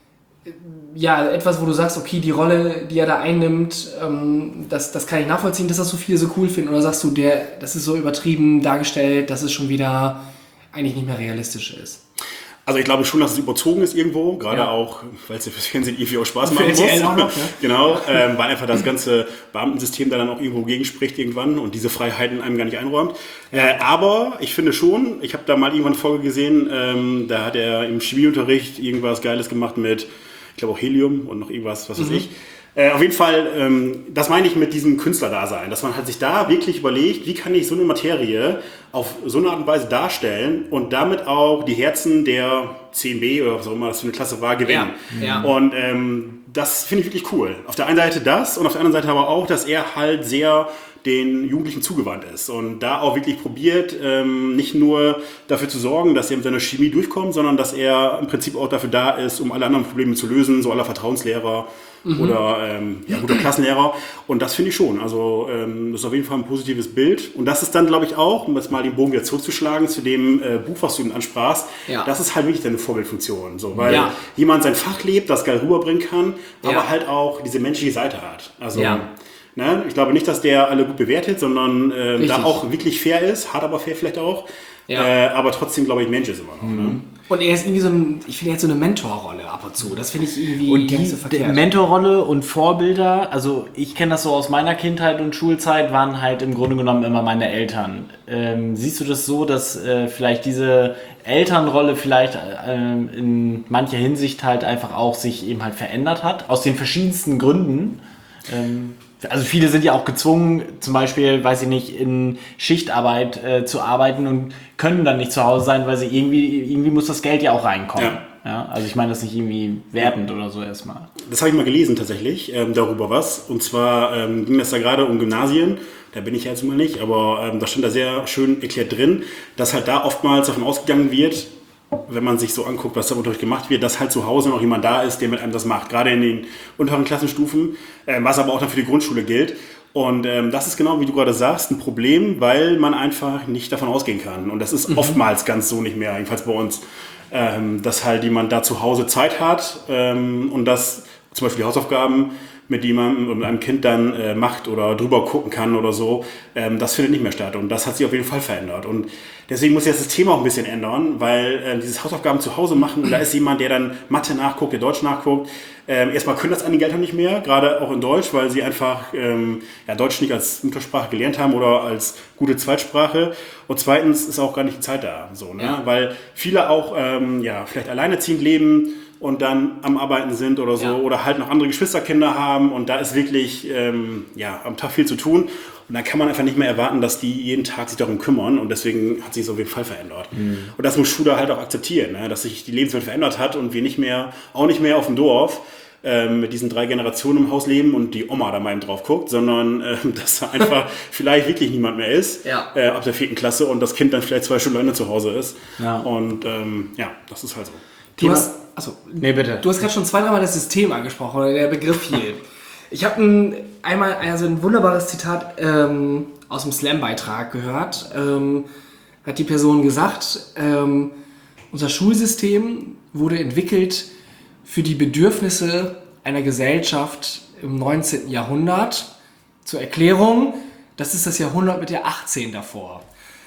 ja etwas, wo du sagst, okay, die Rolle, die er da einnimmt, ähm, das, das kann ich nachvollziehen, dass das so viele so cool finden, oder sagst du, der, das ist so übertrieben dargestellt, dass es schon wieder eigentlich nicht mehr realistisch ist? Also ich glaube schon, dass es überzogen ist irgendwo, gerade Ja. auch, weil es ja fürs Fernsehen irgendwie auch Spaß Für machen R T L muss. auch noch, ja. Genau, ähm, weil einfach das ganze Beamtensystem da dann auch irgendwo gegenspricht irgendwann und diese Freiheiten einem gar nicht einräumt. Äh, aber ich finde schon, ich habe da mal irgendwann eine Folge gesehen, ähm, da hat er im Chemieunterricht irgendwas Geiles gemacht mit, ich glaube auch Helium und noch irgendwas, was weiß ich. Äh, auf jeden Fall, ähm, das meine ich mit diesem Künstlerdasein, dass man halt sich da wirklich überlegt, wie kann ich so eine Materie auf so eine Art und Weise darstellen und damit auch die Herzen der zehn B oder was auch immer das für eine Klasse war, gewinnen. Ja, ja. Und ähm, das finde ich wirklich cool. Auf der einen Seite das und auf der anderen Seite aber auch, dass er halt sehr den Jugendlichen zugewandt ist und da auch wirklich probiert, ähm, nicht nur dafür zu sorgen, dass er mit seiner Chemie durchkommt, sondern dass er im Prinzip auch dafür da ist, um alle anderen Probleme zu lösen, so aller Vertrauenslehrer mhm. oder ähm, ja, guter Klassenlehrer. Und das finde ich schon. Also ähm, das ist auf jeden Fall ein positives Bild. Und das ist dann, glaube ich, auch, um jetzt mal den Bogen wieder zurückzuschlagen, zu dem äh, Buch, was du eben ansprachst, Ja. das ist halt wirklich deine Vorbildfunktion. So, weil Ja. jemand sein Fach lebt, das geil rüberbringen kann, aber Ja. halt auch diese menschliche Seite hat. Also Ja. ne, ich glaube nicht, dass der alle gut bewertet, sondern äh, Richtig. da auch wirklich fair ist, hart aber fair vielleicht auch. Ja. Äh, aber trotzdem, glaube ich, Mensch ist immer noch. Ne? Und er ist irgendwie so ein, ich finde, er hat so eine Mentorrolle ab und zu. Das finde ich irgendwie Und gar nicht die so verkehrt. Mentorrolle und Vorbilder, also ich kenne das so aus meiner Kindheit und Schulzeit, waren halt im Grunde genommen immer meine Eltern. Ähm, siehst du das so, dass äh, vielleicht diese Elternrolle vielleicht äh, in mancher Hinsicht halt einfach auch sich eben halt verändert hat, aus den verschiedensten Gründen? Ähm, also viele sind ja auch gezwungen, zum Beispiel, weiß ich nicht, in Schichtarbeit äh, zu arbeiten und können dann nicht zu Hause sein, weil sie irgendwie, irgendwie muss das Geld ja auch reinkommen. Ja. Ja, also ich meine das nicht irgendwie wertend oder so erstmal. Das habe ich mal gelesen tatsächlich, ähm, darüber was. Und zwar ähm, ging das da gerade um Gymnasien. Da bin ich ja jetzt mal nicht, aber ähm, da stand da sehr schön erklärt drin, dass halt da oftmals davon ausgegangen wird, wenn man sich so anguckt, was da im Unterricht gemacht wird, dass halt zu Hause noch jemand da ist, der mit einem das macht. Gerade in den unteren Klassenstufen, äh, was aber auch dann für die Grundschule gilt. Und ähm, das ist genau, wie du gerade sagst, ein Problem, weil man einfach nicht davon ausgehen kann. Und das ist mhm. oftmals ganz so nicht mehr, jedenfalls bei uns. Ähm, dass halt jemand da zu Hause Zeit hat ähm, und dass zum Beispiel die Hausaufgaben mit jemandem, mit einem Kind dann äh, macht oder drüber gucken kann oder so, ähm, das findet nicht mehr statt. Und das hat sich auf jeden Fall verändert. Und deswegen muss sich das System auch ein bisschen ändern, weil äh, dieses Hausaufgaben zu Hause machen und da ist jemand, der dann Mathe nachguckt, der Deutsch nachguckt. Ähm, erstmal können das einige Eltern nicht mehr, gerade auch in Deutsch, weil sie einfach ähm, ja, Deutsch nicht als Muttersprache gelernt haben oder als gute Zweitsprache. Und zweitens ist auch gar nicht die Zeit da, so, ne? Ja. Weil viele auch ähm, ja, vielleicht alleinerziehend leben und dann am Arbeiten sind oder so Ja. oder halt noch andere Geschwisterkinder haben und da ist wirklich ähm, ja, am Tag viel zu tun und dann kann man einfach nicht mehr erwarten, dass die jeden Tag sich darum kümmern und deswegen hat sich das auf jeden Fall verändert. Mhm. Und das muss Schule halt auch akzeptieren, ne? Dass sich die Lebenswelt verändert hat und wir nicht mehr, auch nicht mehr auf dem Dorf ähm, mit diesen drei Generationen im Haus leben und die Oma da mal eben drauf guckt, sondern ähm, dass da einfach vielleicht wirklich niemand mehr ist Ja. äh, ab der vierten Klasse und das Kind dann vielleicht zwei Stunden alleine zu Hause ist. Ja. Und ähm, ja, das ist halt so. Du Thema- hast, achso, Nee, bitte. du hast gerade schon zweimal das System angesprochen, oder der Begriff hier. Ich habe ein, einmal also ein wunderbares Zitat ähm, aus dem Slam-Beitrag gehört. Ähm, hat die Person gesagt, ähm, unser Schulsystem wurde entwickelt für die Bedürfnisse einer Gesellschaft im neunzehnten Jahrhundert. Zur Erklärung, das ist das Jahrhundert mit der achtzehn davor.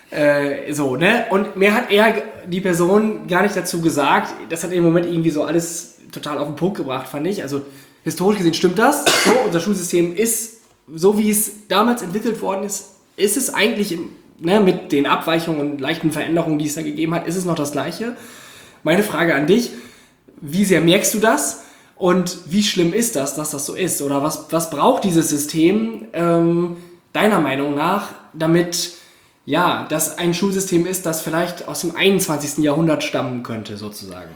Äh, so, ne? Und mehr hat er, die Person, gar nicht dazu gesagt. Das hat im Moment irgendwie so alles total auf den Punkt gebracht, fand ich. Also historisch gesehen stimmt das. So, unser Schulsystem ist, so wie es damals entwickelt worden ist, ist es eigentlich, im, ne, mit den Abweichungen und leichten Veränderungen, die es da gegeben hat, ist es noch das Gleiche. Meine Frage an dich, wie sehr merkst du das? Und wie schlimm ist das, dass das so ist? Oder was, was braucht dieses System ähm, deiner Meinung nach, damit ja, das ein Schulsystem ist, das vielleicht aus dem einundzwanzigsten Jahrhundert stammen könnte, sozusagen?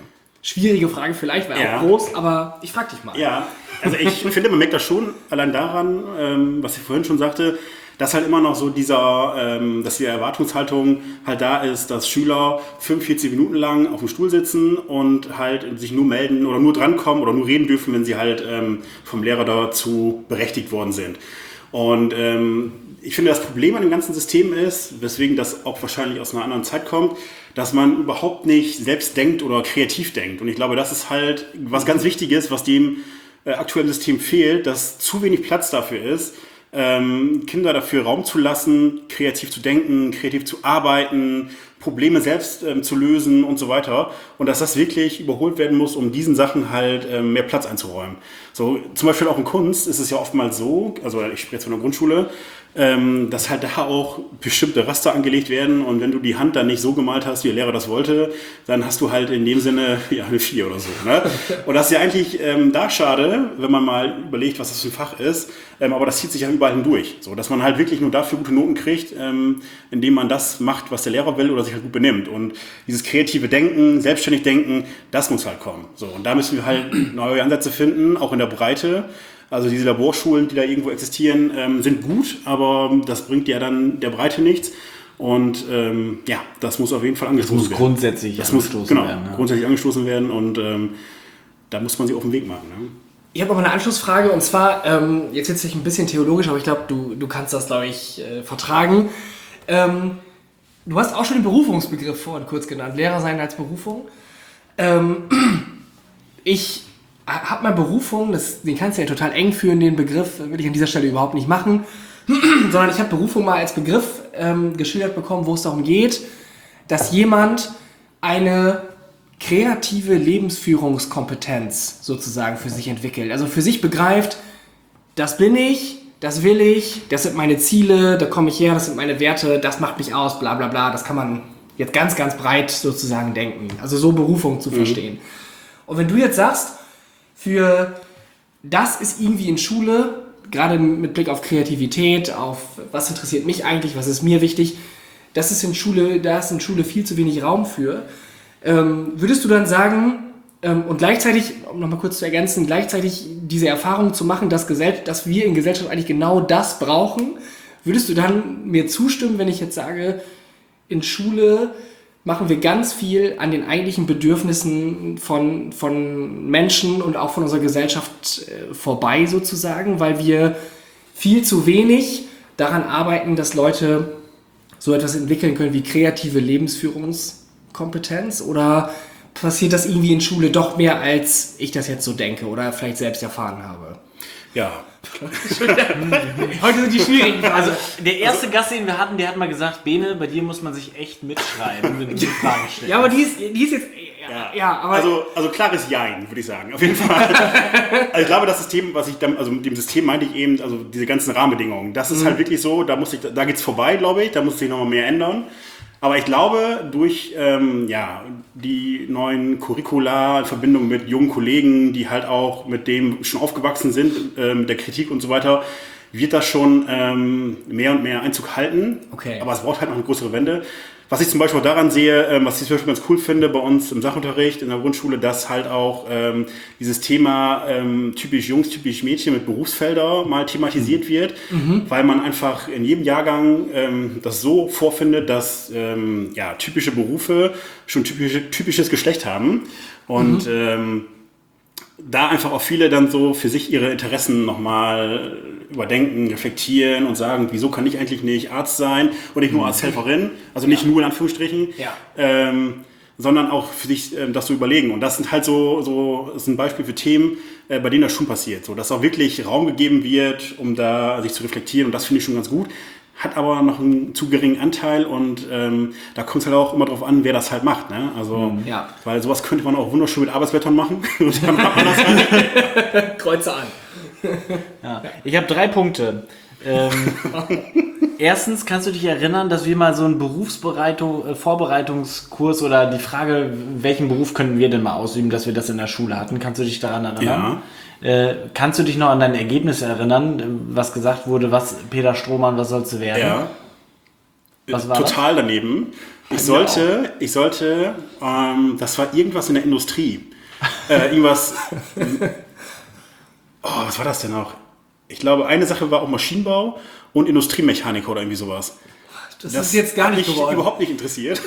Schwierige Frage vielleicht, war Ja. auch groß, aber ich frag dich mal. Ja, also ich finde, man merkt das schon allein daran, ähm, was ich vorhin schon sagte, dass halt immer noch so dieser, ähm, dass die Erwartungshaltung halt da ist, dass Schüler fünfundvierzig Minuten lang auf dem Stuhl sitzen und halt sich nur melden oder nur drankommen oder nur reden dürfen, wenn sie halt ähm, vom Lehrer dazu berechtigt worden sind. Und ähm, ich finde, das Problem an dem ganzen System ist, weswegen das auch wahrscheinlich aus einer anderen Zeit kommt, dass man überhaupt nicht selbst denkt oder kreativ denkt. Und ich glaube, das ist halt was ganz Wichtiges, was dem äh, aktuellen System fehlt, dass zu wenig Platz dafür ist, ähm, Kinder dafür Raum zu lassen, kreativ zu denken, kreativ zu arbeiten, Probleme selbst ähm, zu lösen und so weiter. Und dass das wirklich überholt werden muss, um diesen Sachen halt ähm, mehr Platz einzuräumen. So, zum Beispiel auch in Kunst ist es ja oftmals so, also ich spreche jetzt von der Grundschule, ähm, dass halt da auch bestimmte Raster angelegt werden und wenn du die Hand dann nicht so gemalt hast, wie der Lehrer das wollte, dann hast du halt in dem Sinne ja, eine vier oder so. Ne? Und das ist ja eigentlich ähm, da schade, wenn man mal überlegt, was das für ein Fach ist, ähm, aber das zieht sich ja überall hindurch, so dass man halt wirklich nur dafür gute Noten kriegt, ähm, indem man das macht, was der Lehrer will oder sich halt gut benimmt. Und dieses kreative Denken, selbstständig Denken, das muss halt kommen. So, und da müssen wir halt neue Ansätze finden, auch in der Breite. Also diese Laborschulen, die da irgendwo existieren, ähm, sind gut, aber das bringt ja dann der Breite nichts. Und ähm, ja, das muss auf jeden Fall angestoßen muss werden. grundsätzlich das muss angestoßen genau, werden, ja. grundsätzlich angestoßen werden und ähm, da muss man sich auf den Weg machen. Ne? Ich habe noch mal eine Anschlussfrage und zwar, ähm, jetzt wird es ein bisschen theologisch, aber ich glaube, du, du kannst das, glaube ich, äh, vertragen. Ähm, du hast auch schon den Berufungsbegriff vorhin kurz genannt, Lehrer sein als Berufung. Ähm, ich habe mal Berufung, das, den kannst du ja total eng führen, den Begriff will ich an dieser Stelle überhaupt nicht machen, sondern ich habe Berufung mal als Begriff ähm, geschildert bekommen, wo es darum geht, dass jemand eine kreative Lebensführungskompetenz sozusagen für sich entwickelt. Also für sich begreift, das bin ich, das will ich, das sind meine Ziele, da komme ich her, das sind meine Werte, das macht mich aus, bla bla bla. Das kann man jetzt ganz, ganz breit sozusagen denken. Also so Berufung zu verstehen. Und wenn du jetzt sagst, für das ist irgendwie in Schule, gerade mit Blick auf Kreativität, auf was interessiert mich eigentlich, was ist mir wichtig, das ist in Schule, da ist in Schule viel zu wenig Raum für. Ähm, würdest du dann sagen, ähm, und gleichzeitig, um nochmal kurz zu ergänzen, gleichzeitig diese Erfahrung zu machen, dass, Gesell- dass wir in Gesellschaft eigentlich genau das brauchen, würdest du dann mir zustimmen, wenn ich jetzt sage, in Schule machen wir ganz viel an den eigentlichen Bedürfnissen von, von Menschen und auch von unserer Gesellschaft äh, vorbei sozusagen, weil wir viel zu wenig daran arbeiten, dass Leute so etwas entwickeln können wie kreative Lebensführungskompetenz, oder passiert das irgendwie in Schule doch mehr, als ich das jetzt so denke oder vielleicht selbst erfahren habe? Ja. Heute sind die schwierigen Fragen. Also der erste Gast, den wir hatten, der hat mal gesagt, Bene, bei dir muss man sich echt mitschreiben, wenn du die Fragen stellst. Ja, aber die ist, die ist jetzt... Ja, ja, aber... Also, also klares Jein, würde ich sagen, auf jeden Fall. Also ich glaube, das System, was ich dann, also mit dem System meinte ich eben, also diese ganzen Rahmenbedingungen, das ist mhm. halt wirklich so, da muss ich, da geht's vorbei, glaube ich, da muss sich nochmal mehr ändern. Aber ich glaube, durch ähm, ja, die neuen Curricula in Verbindung mit jungen Kollegen, die halt auch mit dem schon aufgewachsen sind, äh, mit der Kritik und so weiter, wird das schon ähm, mehr und mehr Einzug halten. Okay. Aber es braucht halt noch eine größere Wende. Was ich zum Beispiel auch daran sehe, ähm, was ich zum Beispiel ganz cool finde bei uns im Sachunterricht in der Grundschule, dass halt auch ähm, dieses Thema ähm, typisch Jungs, typisch Mädchen mit Berufsfelder mal thematisiert wird, mhm. weil man einfach in jedem Jahrgang ähm, das so vorfindet, dass ähm, ja, typische Berufe schon typische, typisches Geschlecht haben und mhm. ähm, da einfach auch viele dann so für sich ihre Interessen nochmal überdenken, reflektieren und sagen, wieso kann ich eigentlich nicht Arzt sein und nicht nur Arzthelferin, also nicht ja. nur in Anführungsstrichen, ja. ähm, sondern auch für sich ähm, das zu überlegen. Und das sind halt so, so ist ein Beispiel für Themen, äh, bei denen das schon passiert, so dass auch wirklich Raum gegeben wird, um da sich zu reflektieren, und das finde ich schon ganz gut. Hat aber noch einen zu geringen Anteil, und ähm, da kommt es halt auch immer drauf an, wer das halt macht. Ne? Also, ja. weil sowas könnte man auch wunderschön mit Arbeitsblättern machen. Und dann macht man das halt. Kreuze an. Ja. Ich habe drei Punkte. Ähm, erstens, kannst du dich erinnern, dass wir mal so einen Berufsvorbereitungskurs oder die Frage, welchen Beruf könnten wir denn mal ausüben, dass wir das in der Schule hatten? Kannst du dich daran erinnern? Ja. Äh, kannst du dich noch an deine Ergebnisse erinnern, was gesagt wurde, was Peter Strohmann, was sollst du werden? Ja. Was war Total das? daneben. Ich sollte, ich sollte, ähm, das war irgendwas in der Industrie. Äh, irgendwas. Oh, was war das denn noch? Ich glaube, eine Sache war auch Maschinenbau und Industriemechaniker oder irgendwie sowas. Das, das ist jetzt gar hat nicht mich geworden. überhaupt nicht interessiert.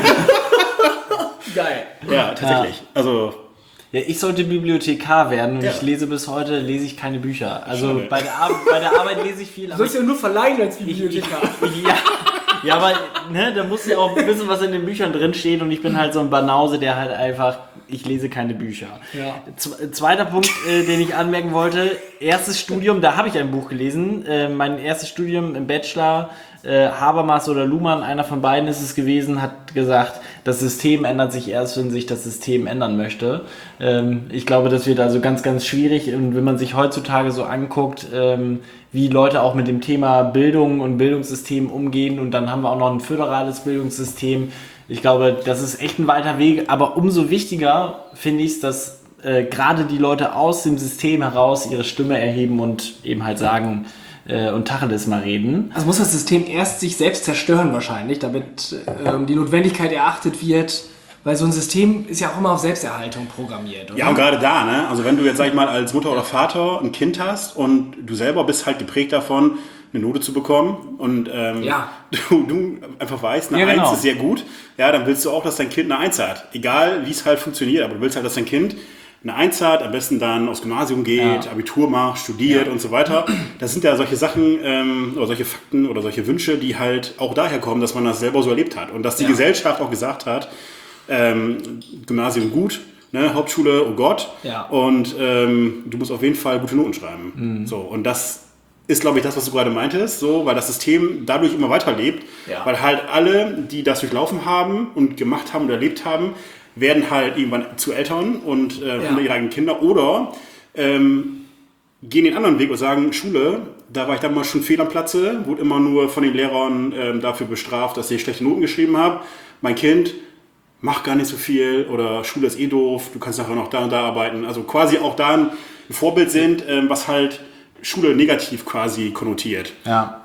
Geil. Ja, tatsächlich. Ja. Also. Ja, ich sollte Bibliothekar werden und Ja. ich lese bis heute, lese ich keine Bücher. Also Schade. bei der, Ar bei der Arbeit lese ich viel. Du Aber sollst ja nur verleihen als Bibliothekar. ja, ja, aber ne, da muss ja auch wissen, was in den Büchern drin steht und ich bin halt so ein Banause, der halt einfach, ich lese keine Bücher. Ja. Z- Zweiter Punkt, äh, den ich anmerken wollte, erstes Studium, da habe ich ein Buch gelesen, äh, mein erstes Studium im Bachelor, äh, Habermas oder Luhmann, einer von beiden ist es gewesen, hat gesagt, das System ändert sich erst, wenn sich das System ändern möchte. Ähm, ich glaube, das wird also ganz, ganz schwierig und wenn man sich heutzutage so anguckt, ähm, wie Leute auch mit dem Thema Bildung und Bildungssystem umgehen und dann haben wir auch noch ein föderales Bildungssystem. Ich glaube, das ist echt ein weiter Weg, aber umso wichtiger finde ich es, dass äh, gerade die Leute aus dem System heraus ihre Stimme erheben und eben halt sagen äh, und Tacheles mal reden. Also muss das System erst sich selbst zerstören wahrscheinlich, damit ähm, die Notwendigkeit erachtet wird, weil so ein System ist ja auch immer auf Selbsterhaltung programmiert, oder? Ja, und gerade da, ne? Also wenn du jetzt, sag ich mal, als Mutter oder Vater ein Kind hast und du selber bist halt geprägt davon, eine Note zu bekommen und ähm, Ja. du, du einfach weißt, eine Ja, genau. Eins ist sehr gut, ja, dann willst du auch, dass dein Kind eine Eins hat. Egal, wie es halt funktioniert, aber du willst halt, dass dein Kind eine Eins hat, am besten dann aufs Gymnasium geht, Ja. Abitur macht, studiert und so weiter. Das sind ja solche Sachen ähm, oder solche Fakten oder solche Wünsche, die halt auch daher kommen, dass man das selber so erlebt hat und dass die Ja. Gesellschaft auch gesagt hat, ähm, Gymnasium gut, ne, Hauptschule, oh Gott, Ja. und ähm, du musst auf jeden Fall gute Noten schreiben. Mhm. So, und das ist, glaube ich, das, was du gerade meintest, so, weil das System dadurch immer weiterlebt, Ja. weil halt alle, die das durchlaufen haben und gemacht haben und erlebt haben, werden halt irgendwann zu Eltern und äh, Ja. haben ihre eigenen Kinder oder ähm, gehen den anderen Weg und sagen, Schule, da war ich damals schon fehl am Platze, wurde immer nur von den Lehrern ähm, dafür bestraft, dass ich schlechte Noten geschrieben habe. Mein Kind macht gar nicht so viel oder Schule ist eh doof, du kannst nachher noch da und da arbeiten. Also quasi auch da ein Vorbild sind, ähm, was halt Schule negativ quasi konnotiert. Ja.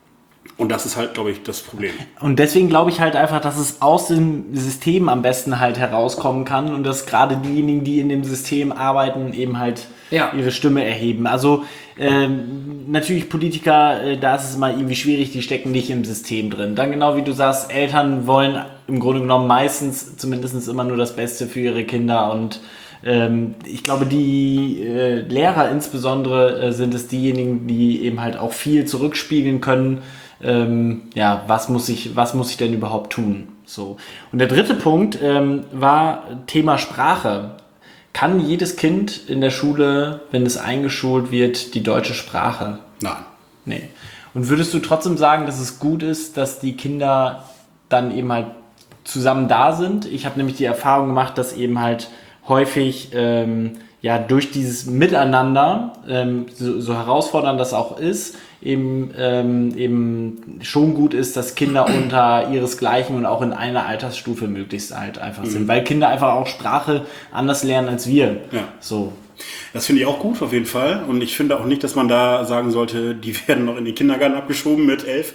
Und das ist halt, glaube ich, das Problem. Und deswegen glaube ich halt einfach, dass es aus dem System am besten halt herauskommen kann und dass gerade diejenigen, die in dem System arbeiten, eben halt Ja. ihre Stimme erheben. Also ähm, natürlich Politiker, äh, da ist es mal irgendwie schwierig, die stecken nicht im System drin. Dann genau wie du sagst, Eltern wollen im Grunde genommen meistens zumindest immer nur das Beste für ihre Kinder und ähm, ich glaube, die äh, Lehrer insbesondere äh, sind es diejenigen, die eben halt auch viel zurückspiegeln können. Ähm, ja, was muss ich, was muss ich denn überhaupt tun? So. Und der dritte Punkt ähm, war Thema Sprache. Kann jedes Kind in der Schule, wenn es eingeschult wird, die deutsche Sprache? Nein. Nee. Und würdest du trotzdem sagen, dass es gut ist, dass die Kinder dann eben halt zusammen da sind? Ich habe nämlich die Erfahrung gemacht, dass eben halt häufig ähm, ja durch dieses Miteinander, ähm, so, so herausfordernd das auch ist, eben, ähm, eben schon gut ist, dass Kinder unter ihresgleichen und auch in einer Altersstufe möglichst halt einfach sind, weil Kinder einfach auch Sprache anders lernen als wir. Ja. So. Das finde ich auch gut, auf jeden Fall. Und ich finde auch nicht, dass man da sagen sollte, die werden noch in den Kindergarten abgeschoben mit elf.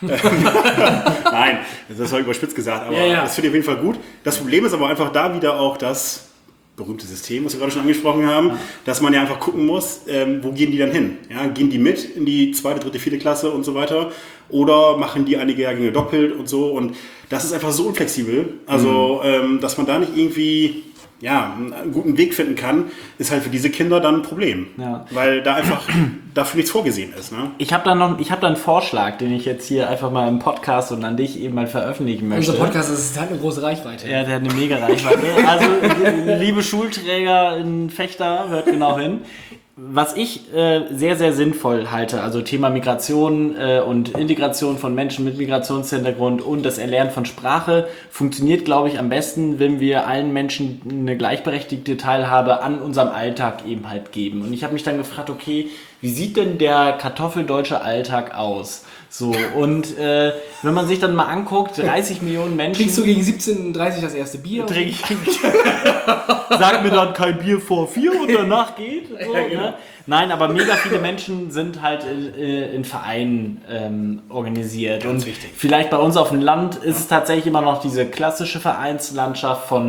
Nein, das war überspitzt gesagt, aber Ja, ja. das finde ich auf jeden Fall gut. Das Problem ist aber einfach da wieder auch das berühmte System, was wir gerade schon angesprochen haben, dass man ja einfach gucken muss, ähm, wo gehen die dann hin? Ja, gehen die mit in die zweite, dritte, vierte Klasse und so weiter? Oder machen die einige Jahrgänge doppelt und so? Und das ist einfach so unflexibel, also ähm, dass man da nicht irgendwie ja, einen guten Weg finden kann, ist halt für diese Kinder dann ein Problem. Ja. Weil da einfach dafür nichts vorgesehen ist. Ne? Ich habe da noch, ich habe da einen Vorschlag, den ich jetzt hier einfach mal im Podcast und an dich eben mal veröffentlichen möchte. Unser Podcast ist halt eine große Reichweite. Ja, der hat eine mega Reichweite. Also, liebe Schulträger in Fechter, hört genau hin. Was ich äh, sehr, sehr sinnvoll halte, also Thema Migration äh, und Integration von Menschen mit Migrationshintergrund und das Erlernen von Sprache funktioniert, glaube ich, am besten, wenn wir allen Menschen eine gleichberechtigte Teilhabe an unserem Alltag eben halt geben. Und ich habe mich dann gefragt, okay, wie sieht denn der kartoffeldeutsche Alltag aus? So, und äh, wenn man sich dann mal anguckt, dreißig Millionen Menschen... Kriegst du gegen siebzehn Uhr dreißig das erste Bier? Trink ich. Sag mir dann kein Bier vor vier und danach geht. So, Ja, genau. ne? Nein, aber mega viele Menschen sind halt in, in Vereinen ähm, organisiert. Ganz und wichtig. vielleicht bei uns auf dem Land ist es tatsächlich immer noch diese klassische Vereinslandschaft von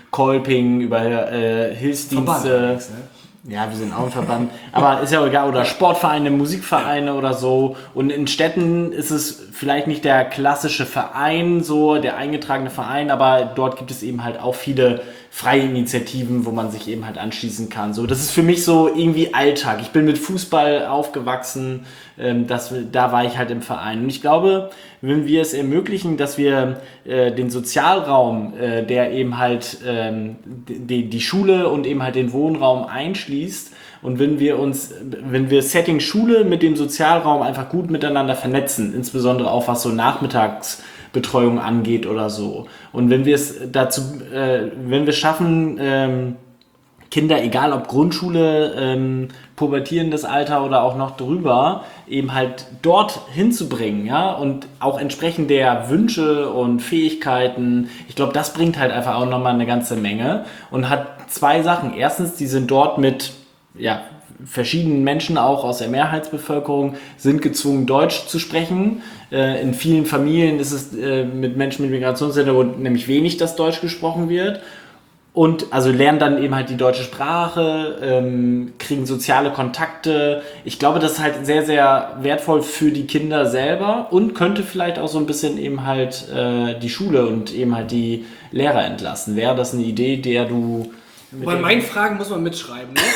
Kolping, über äh, Hilfsdienste. Ja, wir sind auch ein Verband, aber ist ja auch egal, oder Sportvereine, Musikvereine oder so. Und in Städten ist es vielleicht nicht der klassische Verein, so der eingetragene Verein, aber dort gibt es eben halt auch viele freie Initiativen, wo man sich eben halt anschließen kann. So, das ist für mich so irgendwie Alltag. Ich bin mit Fußball aufgewachsen, ähm, das, da war ich halt im Verein. Und ich glaube, wenn wir es ermöglichen, dass wir äh, den Sozialraum, äh, der eben halt ähm, die, die Schule und eben halt den Wohnraum einschließt, und wenn wir uns, wenn wir Setting Schule mit dem Sozialraum einfach gut miteinander vernetzen, insbesondere auch was so Nachmittagsbetreuung angeht oder so. Und wenn wir es dazu, äh, wenn wir schaffen, ähm, Kinder, egal ob Grundschule, ähm, pubertierendes Alter oder auch noch drüber, eben halt dort hinzubringen, ja, und auch entsprechend der Wünsche und Fähigkeiten. Ich glaube, das bringt halt einfach auch nochmal eine ganze Menge und hat zwei Sachen. Erstens, die sind dort mit, ja, verschiedenen Menschen, auch aus der Mehrheitsbevölkerung, sind gezwungen, Deutsch zu sprechen. Äh, in vielen Familien ist es äh, mit Menschen mit Migrationshintergrund nämlich wenig, dass Deutsch gesprochen wird. Und also lernen dann eben halt die deutsche Sprache, ähm, kriegen soziale Kontakte. Ich glaube, das ist halt sehr, sehr wertvoll für die Kinder selber und könnte vielleicht auch so ein bisschen eben halt äh, die Schule und eben halt die Lehrer entlasten. Wäre das eine Idee, der du... Bei meinen Fragen muss man mitschreiben, ne?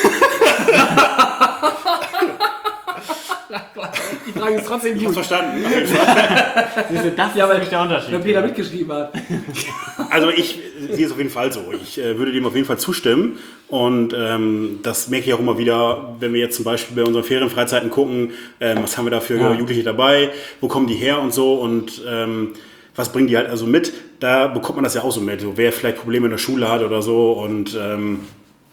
Die Frage ist trotzdem Ich gut. hab's verstanden. Das ist nämlich der Unterschied. Wenn Peter mitgeschrieben hat. Also ich sehe es auf jeden Fall so. Ich äh, würde dem auf jeden Fall zustimmen. Und ähm, das merke ich auch immer wieder, wenn wir jetzt zum Beispiel bei unseren Ferienfreizeiten gucken, ähm, was haben wir da für Ja. Jugendliche dabei, wo kommen die her und so und ähm, was bringen die halt also mit. Da bekommt man das ja auch so mit. So, wer vielleicht Probleme in der Schule hat oder so. Und ähm,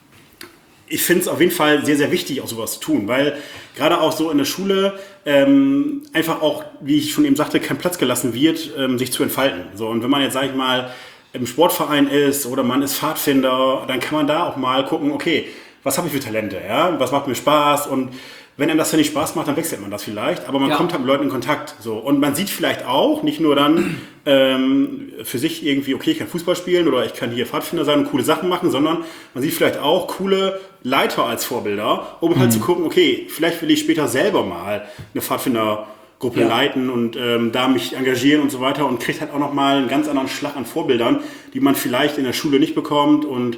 ich finde es auf jeden Fall sehr, sehr wichtig, auch sowas zu tun, weil gerade auch so in der Schule ähm, einfach auch, wie ich schon eben sagte, kein Platz gelassen wird, ähm, sich zu entfalten. So, und wenn man jetzt, sag ich mal, im Sportverein ist oder man ist Pfadfinder, dann kann man da auch mal gucken, okay, was habe ich für Talente, ja? Was macht mir Spaß? Und wenn einem das dann nicht Spaß macht, dann wechselt man das vielleicht, aber man Ja. kommt halt mit Leuten in Kontakt. So. Und man sieht vielleicht auch, nicht nur dann ähm, für sich irgendwie, okay, ich kann Fußball spielen oder ich kann hier Pfadfinder sein und coole Sachen machen, sondern man sieht vielleicht auch coole Leiter als Vorbilder, um halt zu gucken, okay, vielleicht will ich später selber mal eine Pfadfindergruppe Ja. leiten und ähm, da mich engagieren und so weiter und kriegt halt auch nochmal einen ganz anderen Schlag an Vorbildern, die man vielleicht in der Schule nicht bekommt und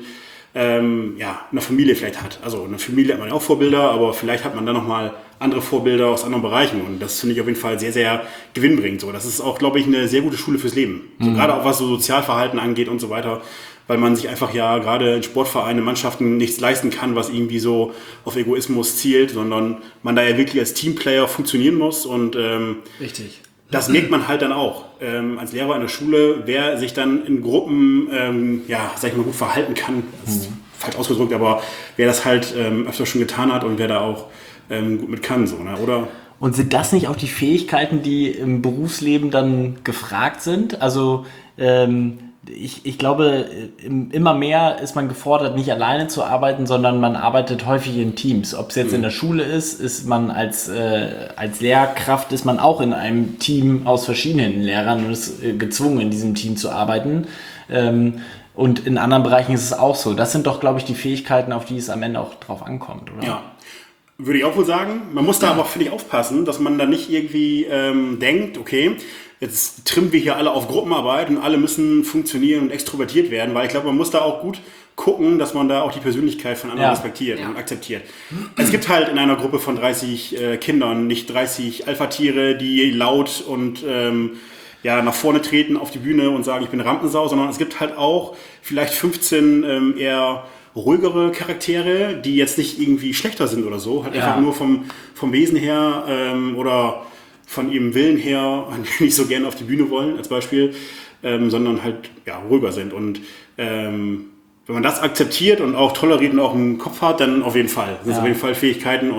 ähm, ja, eine Familie vielleicht hat. Also eine Familie hat man ja auch Vorbilder, aber vielleicht hat man dann nochmal andere Vorbilder aus anderen Bereichen und das finde ich auf jeden Fall sehr, sehr gewinnbringend. So, das ist auch, glaube ich, eine sehr gute Schule fürs Leben. So, gerade auch was so Sozialverhalten angeht und so weiter, weil man sich einfach ja gerade in Sportvereinen, Mannschaften nichts leisten kann, was irgendwie so auf Egoismus zielt, sondern man da ja wirklich als Teamplayer funktionieren muss und ähm, Richtig. das merkt man halt dann auch ähm, als Lehrer in der Schule, wer sich dann in Gruppen, ähm, ja, sag ich mal, gut verhalten kann. Das ist falsch ausgedrückt, aber wer das halt ähm, öfter schon getan hat und wer da auch ähm, gut mit kann, so, ne? Oder? Und sind das nicht auch die Fähigkeiten, die im Berufsleben dann gefragt sind? Also ähm, ich, ich glaube, im- immer mehr ist man gefordert, nicht alleine zu arbeiten, sondern man arbeitet häufig in Teams. Ob es jetzt in der Schule ist, ist man als, äh, als Lehrkraft, ist man auch in einem Team aus verschiedenen Lehrern und ist äh, gezwungen, in diesem Team zu arbeiten. Ähm, und in anderen Bereichen ist es auch so. Das sind doch, glaube ich, die Fähigkeiten, auf die es am Ende auch drauf ankommt, oder? Ja, würde ich auch wohl sagen. Man muss da aber, finde ich, aufpassen, dass man da nicht irgendwie ähm, denkt, okay, jetzt trimmen wir hier alle auf Gruppenarbeit und alle müssen funktionieren und extrovertiert werden, weil ich glaube, man muss da auch gut gucken, dass man da auch die Persönlichkeit von anderen Ja. respektiert und akzeptiert. Es gibt halt in einer Gruppe von dreißig äh, Kindern nicht dreißig Alpha-Tiere, die laut und ähm, ja, nach vorne treten auf die Bühne und sagen, ich bin Rampensau, sondern es gibt halt auch vielleicht fünfzehn ähm, eher ruhigere Charaktere, die jetzt nicht irgendwie schlechter sind oder so, halt Ja. einfach nur vom, vom Wesen her ähm, oder von ihrem Willen her nicht so gerne auf die Bühne wollen, als Beispiel, ähm, sondern halt ja, ruhiger sind. Und ähm, wenn man das akzeptiert und auch toleriert und auch im Kopf hat, dann auf jeden Fall. Das sind Ja. auf jeden Fall Fähigkeiten und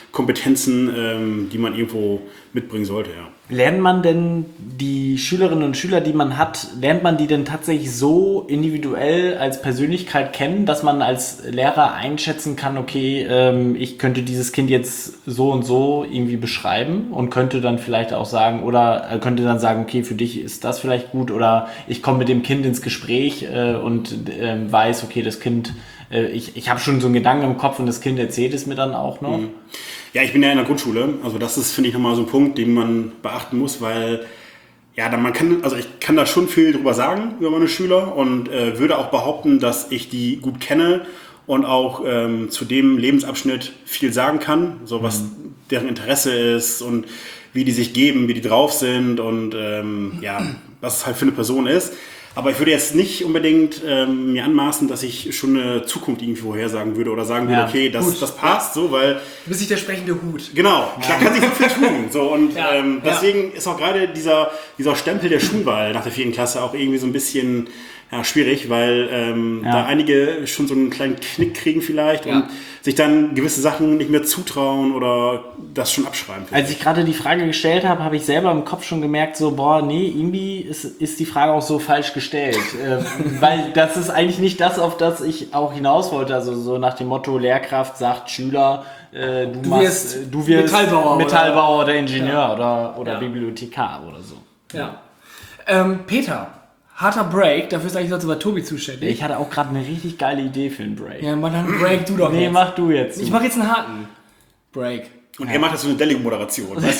Kompetenzen, ähm, die man irgendwo mitbringen sollte, ja. Lernt man denn die Schülerinnen und Schüler, die man hat, lernt man die denn tatsächlich so individuell als Persönlichkeit kennen, dass man als Lehrer einschätzen kann, okay, ähm, ich könnte dieses Kind jetzt so und so irgendwie beschreiben und könnte dann vielleicht auch sagen, oder äh, könnte dann sagen, okay, für dich ist das vielleicht gut, oder ich komme mit dem Kind ins Gespräch äh, und äh, weiß, okay, das Kind, äh, ich, ich habe schon so einen Gedanken im Kopf und das Kind erzählt es mir dann auch noch. Mhm. Ja, ich bin ja in der Grundschule, also das ist, finde ich, nochmal so ein Punkt, den man beachten muss, weil, ja, man kann, also ich kann da schon viel drüber sagen über meine Schüler und äh, würde auch behaupten, dass ich die gut kenne und auch ähm, zu dem Lebensabschnitt viel sagen kann, so was mhm. deren Interesse ist und wie die sich geben, wie die drauf sind und ähm, ja, was es halt für eine Person ist. Aber ich würde jetzt nicht unbedingt ähm, mir anmaßen, dass ich schon eine Zukunft irgendwie vorhersagen würde oder sagen würde, ja, okay, das, das passt so, weil... Du bist nicht der sprechende Hut. Genau, ja. Da kann sich so viel tun. So, und ja, ähm, deswegen ja. ist auch gerade dieser, dieser Stempel der Schulwahl nach der vierten Klasse auch irgendwie so ein bisschen ja, schwierig, weil ähm, ja. da einige schon so einen kleinen Knick kriegen vielleicht ja. und sich dann gewisse Sachen nicht mehr zutrauen oder das schon abschreiben. Als ich gerade die Frage gestellt habe, habe ich selber im Kopf schon gemerkt, so, boah, nee, irgendwie ist, ist die Frage auch so falsch gestellt. äh, weil das ist eigentlich nicht das, auf das ich auch hinaus wollte. Also so nach dem Motto, Lehrkraft sagt Schüler, äh, du, du machst, wirst du wirst Metallbauer, Metallbauer oder, oder Ingenieur ja. oder, oder ja. Bibliothekar oder so. Ja. Ähm, Peter. Harter Break, dafür ist eigentlich sonst über Tobi zuständig. Ich hatte auch gerade eine richtig geile Idee für einen Break. Ja, mach dann einen Break, du doch Nee, jetzt. mach du jetzt. Ich mach jetzt einen harten Break. Und ja. er macht jetzt so eine Deli-Moderation, weißt du?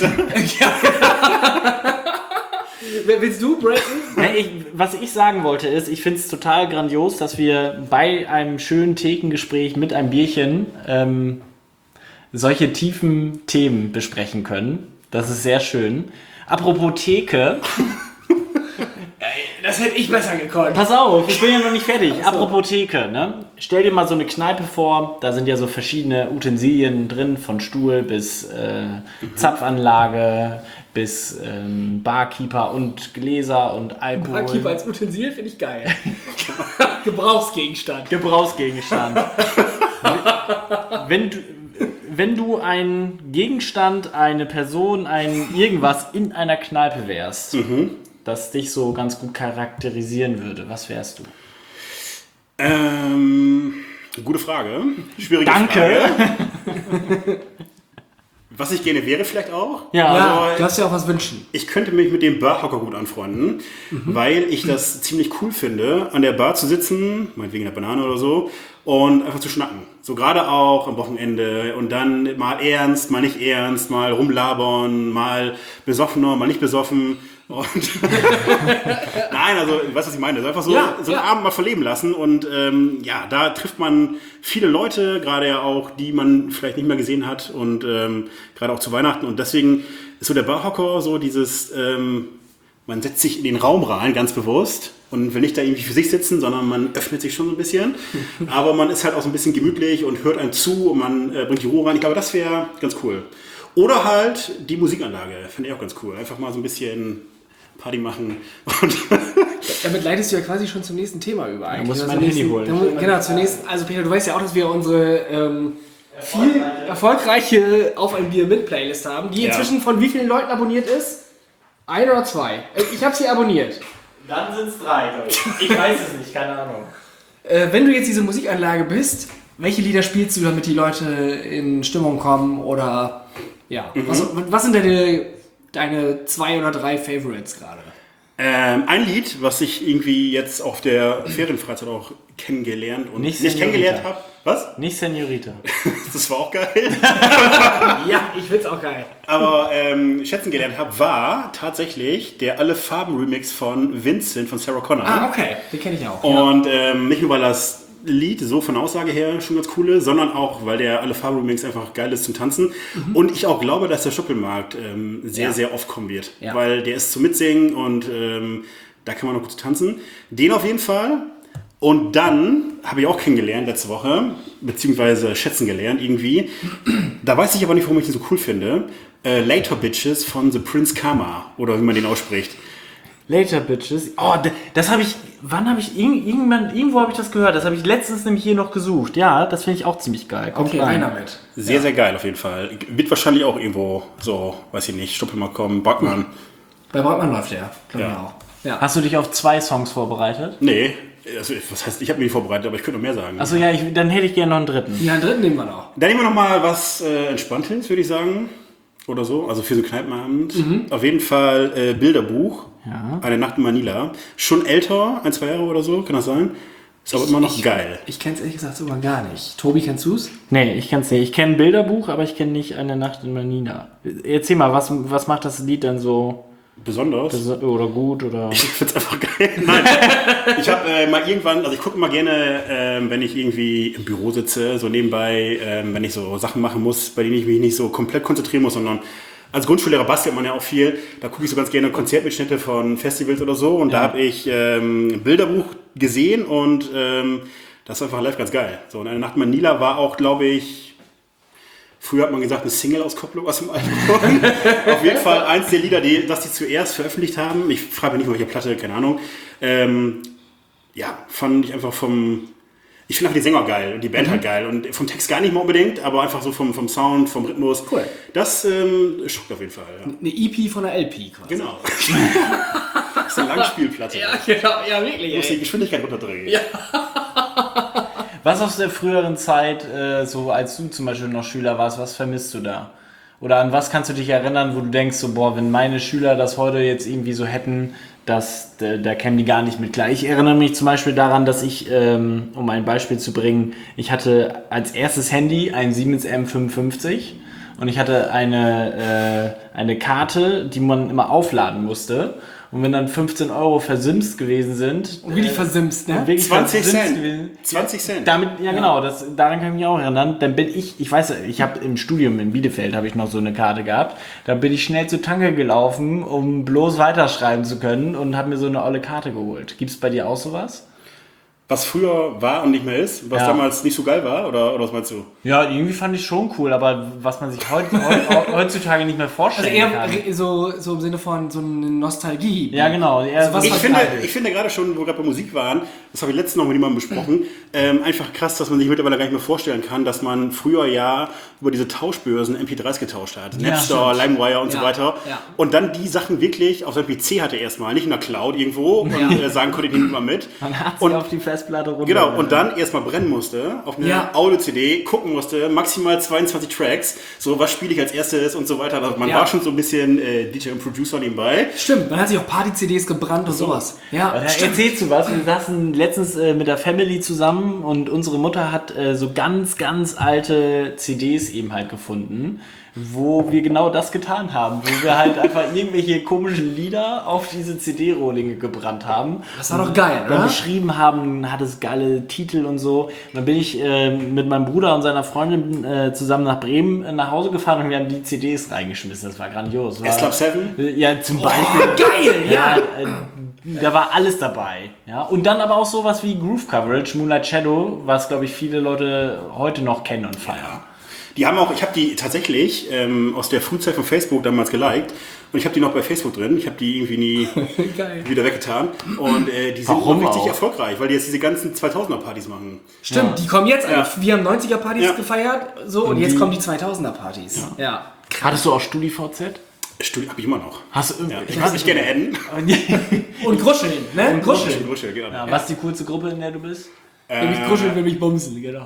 Willst du breaken? Ja, ich, was ich sagen wollte ist, ich finde es total grandios, dass wir bei einem schönen Thekengespräch mit einem Bierchen ähm, solche tiefen Themen besprechen können. Das ist sehr schön. Apropos Theke... Das hätte ich besser gekonnt. Pass auf, ich bin ja noch nicht fertig. So. Apropos Theke, ne? Stell dir mal so eine Kneipe vor, da sind ja so verschiedene Utensilien drin, von Stuhl bis äh, mhm. Zapfanlage, bis ähm, Barkeeper und Gläser und Alkohol. Barkeeper als Utensil finde ich geil. Gebrauchsgegenstand. Gebrauchsgegenstand. wenn, du, wenn du ein Gegenstand, eine Person, ein irgendwas in einer Kneipe wärst, mhm. das dich so ganz gut charakterisieren würde, was wärst du? Ähm, gute Frage. Schwierige Danke. Frage. Was ich gerne wäre vielleicht auch. Ja, also, ja, du darfst ja auch was wünschen. Ich könnte mich mit dem Barhocker gut anfreunden, mhm. weil ich das ziemlich cool finde, an der Bar zu sitzen, meinetwegen der Banane oder so, und einfach zu schnacken. So gerade auch am Wochenende und dann mal ernst, mal nicht ernst, mal rumlabern, mal besoffener, mal nicht besoffen. Und Nein, also, du weißt, was ich meine. Also einfach so, ja, so einen ja. Abend mal verleben lassen. Und ähm, ja, da trifft man viele Leute, gerade ja auch, die man vielleicht nicht mehr gesehen hat. Und ähm, gerade auch zu Weihnachten. Und deswegen ist so der Barhocker so dieses, ähm, man setzt sich in den Raum rein, ganz bewusst. Und will nicht da irgendwie für sich sitzen, sondern man öffnet sich schon so ein bisschen. Aber man ist halt auch so ein bisschen gemütlich und hört einem zu und man äh, bringt die Ruhe rein. Ich glaube, das wäre ganz cool. Oder halt die Musikanlage, finde ich auch ganz cool. Einfach mal so ein bisschen Party machen. Und damit leitest du ja quasi schon zum nächsten Thema über. Da muss mein Handy holen. Dann, genau, zum nächsten. Also Peter, du weißt ja auch, dass wir unsere ähm, viel erfolgreiche Auf ein Bier mit Playlist haben, die inzwischen ja. von wie vielen Leuten abonniert ist? Ein oder zwei? Ich habe sie abonniert. Dann sind es drei, glaube ich. Ich weiß es nicht, keine Ahnung. Äh, wenn du jetzt diese Musikanlage bist, welche Lieder spielst du, damit die Leute in Stimmung kommen? Oder ja, mhm. was, was sind deine, deine zwei oder drei Favorites gerade? Ähm, ein Lied, was ich irgendwie jetzt auf der Ferienfreizeit auch kennengelernt und nicht, nicht kennengelernt habe. Was? Nicht Senorita. Das war auch geil. Ja, ich find's auch geil. Aber ähm, schätzen gelernt habe, war tatsächlich der Alle Farben Remix von Vincent von Sarah Connor. Ah, okay. Den kenne ich auch. Und ja. ähm, nicht nur, weil das Lied so von Aussage her schon ganz cool ist, sondern auch, weil der Alle Farben Remix einfach geil ist zum Tanzen. Mhm. Und ich auch glaube, dass der Stoppelmarkt ähm, sehr, ja. sehr oft kommen wird. Ja. Weil der ist zum Mitsingen und ähm, da kann man noch gut tanzen. Den auf jeden Fall. Und dann habe ich auch kennengelernt letzte Woche, beziehungsweise schätzen gelernt irgendwie. Da weiß ich aber nicht, warum ich den so cool finde. Äh, Later Bitches von The Prince Karma, oder wie man den ausspricht. Later Bitches. Oh, d- das habe ich, wann habe ich, irg- irgendwann, irgendwo habe ich das gehört. Das habe ich letztens nämlich hier noch gesucht. Ja, das finde ich auch ziemlich geil. Kommt Okay, rein. rein damit. Sehr, ja. sehr geil auf jeden Fall. Wird wahrscheinlich auch irgendwo so, weiß ich nicht, Stuppel mal kommen, Backmann. Bei Brautmann läuft der, glaube ich Ja. auch. Ja. Hast du dich auf zwei Songs vorbereitet? Nee, also, was heißt, ich habe mich vorbereitet, aber ich könnte noch mehr sagen. Achso, ja, ich, dann hätte ich gerne noch einen dritten. Ja, einen dritten nehmen wir noch. Dann nehmen wir noch mal was äh, Entspanntes, würde ich sagen. Oder so, also für so einen Kneipenabend. Mhm. Auf jeden Fall äh, Bilderbuch. Ja. Eine Nacht in Manila. Schon älter, ein, zwei Jahre oder so, kann das sein? Ist aber immer noch ich, geil. Ich kenne es ehrlich gesagt sogar gar nicht. Tobi, kennst du es? Nee, ich kenn's nicht. Ich kenne ein Bilderbuch, aber ich kenne nicht Eine Nacht in Manila. Erzähl mal, was, was macht das Lied denn so Besonders. bes- oder gut oder... Ich find's einfach geil. Nein, ich habe äh, mal irgendwann, also ich gucke mal gerne, ähm, wenn ich irgendwie im Büro sitze, so nebenbei, ähm, wenn ich so Sachen machen muss, bei denen ich mich nicht so komplett konzentrieren muss, sondern als Grundschullehrer bastelt man ja auch viel. Da gucke ich so ganz gerne Konzertmitschnitte von Festivals oder so und da habe ich ähm, ein Bilderbuch gesehen und ähm, das ist einfach live ganz geil. So, und Eine Nacht in Manila war auch, glaube ich, früher hat man gesagt, eine Single-Auskopplung aus dem Album. Auf jeden Fall eins der Lieder, die, das die zuerst veröffentlicht haben. Ich frage mich nicht, welche Platte, keine Ahnung. Ähm, ja, fand ich einfach vom... Ich finde einfach die Sänger geil und die Band Mhm. halt geil. Und vom Text gar nicht mal unbedingt, aber einfach so vom, vom Sound, vom Rhythmus. Cool. Das ähm, schockt auf jeden Fall, ja. Eine E P von einer L P quasi. Genau. Das ist eine Langspielplatte. Ja, genau. Ja, wirklich. Du musst die Ey. Geschwindigkeit runterdrehen. Ja. Was aus der früheren Zeit, äh, so als du zum Beispiel noch Schüler warst, was vermisst du da? Oder an was kannst du dich erinnern, wo du denkst, so, boah, wenn meine Schüler das heute jetzt irgendwie so hätten, das, da, da kämen die gar nicht mit klar. Ich erinnere mich zum Beispiel daran, dass ich, ähm, um ein Beispiel zu bringen, ich hatte als erstes Handy ein Siemens M fünfundfünfzig und ich hatte eine, äh, eine Karte, die man immer aufladen musste. Und wenn dann fünfzehn Euro versimst gewesen sind... Und wie die versimst, ne? wirklich zwanzig versimst Cent. gewesen- zwanzig Cent. damit, ja, genau, das, daran kann ich mich auch erinnern. Dann bin ich, ich weiß, ich habe im Studium in Bielefeld habe ich noch so eine Karte gehabt. Da bin ich schnell zu Tanke gelaufen, um bloß weiterschreiben zu können und habe mir so eine olle Karte geholt. Gibt's bei dir auch sowas? Was früher war und nicht mehr ist, was Ja. damals nicht so geil war, oder, oder was meinst du? Ja, irgendwie fand ich schon cool, aber was man sich heut, heut, heutzutage nicht mehr Also vorstellen eher kann. re- so, so im Sinne von so eine Nostalgie. Ja, genau. Eher Also was so- Ich was finde, geil ist. ich finde gerade schon, wo wir gerade bei Musik waren, das habe ich letztens noch mit jemandem besprochen, ähm, einfach krass, dass man sich mittlerweile gar nicht mehr vorstellen kann, dass man früher ja über diese Tauschbörsen M P drei s getauscht hat. Ja, Napster, stimmt. LimeWire und so Ja, weiter. ja. Und dann die Sachen wirklich auf seinem P C hatte erstmal, nicht in der Cloud irgendwo und äh, sagen konnte, ich nehme mal mit. man hat sie Und auf die Festplatte runter. Genau, und dann erstmal brennen musste, auf eine Ja. Audio-C D, gucken musste, maximal zweiundzwanzig Tracks, so was spiele ich als erstes und so weiter. Also man Ja. war schon so ein bisschen äh, D J und Producer nebenbei. Stimmt, man hat sich auch Party-C Ds gebrannt und sowas. Ja, Ja, stimmt. erzählst du was? Wir saßen letztens äh, mit der Family zusammen und unsere Mutter hat äh, so ganz, ganz alte C Ds eben halt gefunden, wo wir genau das getan haben, wo wir halt einfach irgendwelche komischen Lieder auf diese C D-Rohlinge gebrannt haben. Das war doch geil, Dann oder? beschrieben haben, hat es geile Titel und so. Und dann bin ich äh, mit meinem Bruder und seiner Freundin äh, zusammen nach Bremen äh, nach Hause gefahren und wir haben die C Ds reingeschmissen. Das war grandios. War, S-Club seven? Äh, Ja, zum Beispiel. Geil, ja. Ja, äh, da war alles dabei. Ja? Und dann aber auch sowas wie Groove Coverage, Moonlight Shadow, was, glaube ich, viele Leute heute noch kennen und feiern. Die haben auch, ich habe die tatsächlich ähm, aus der Frühzeit von Facebook damals geliked und ich habe die noch bei Facebook drin. Ich habe die irgendwie nie Geil. wieder weggetan und äh, die sind Warum auch richtig auch? erfolgreich, weil die jetzt diese ganzen zweitausender-Partys machen. Stimmt, die kommen jetzt. Ja. Wir haben neunziger-Partys Ja. gefeiert, so, und, Und jetzt die- kommen die zweitausender-Partys. Ja. Hattest du auch StudiVZ? Studio habe ich immer noch. Hast du Ja, ich mag mich gerne adden. Und gruscheln, ne? Und gruscheln. Grusche, genau. Ja, was ist die coolste Gruppe, in der du bist? Wenn mich kuscheln, will mich bumsen, genau.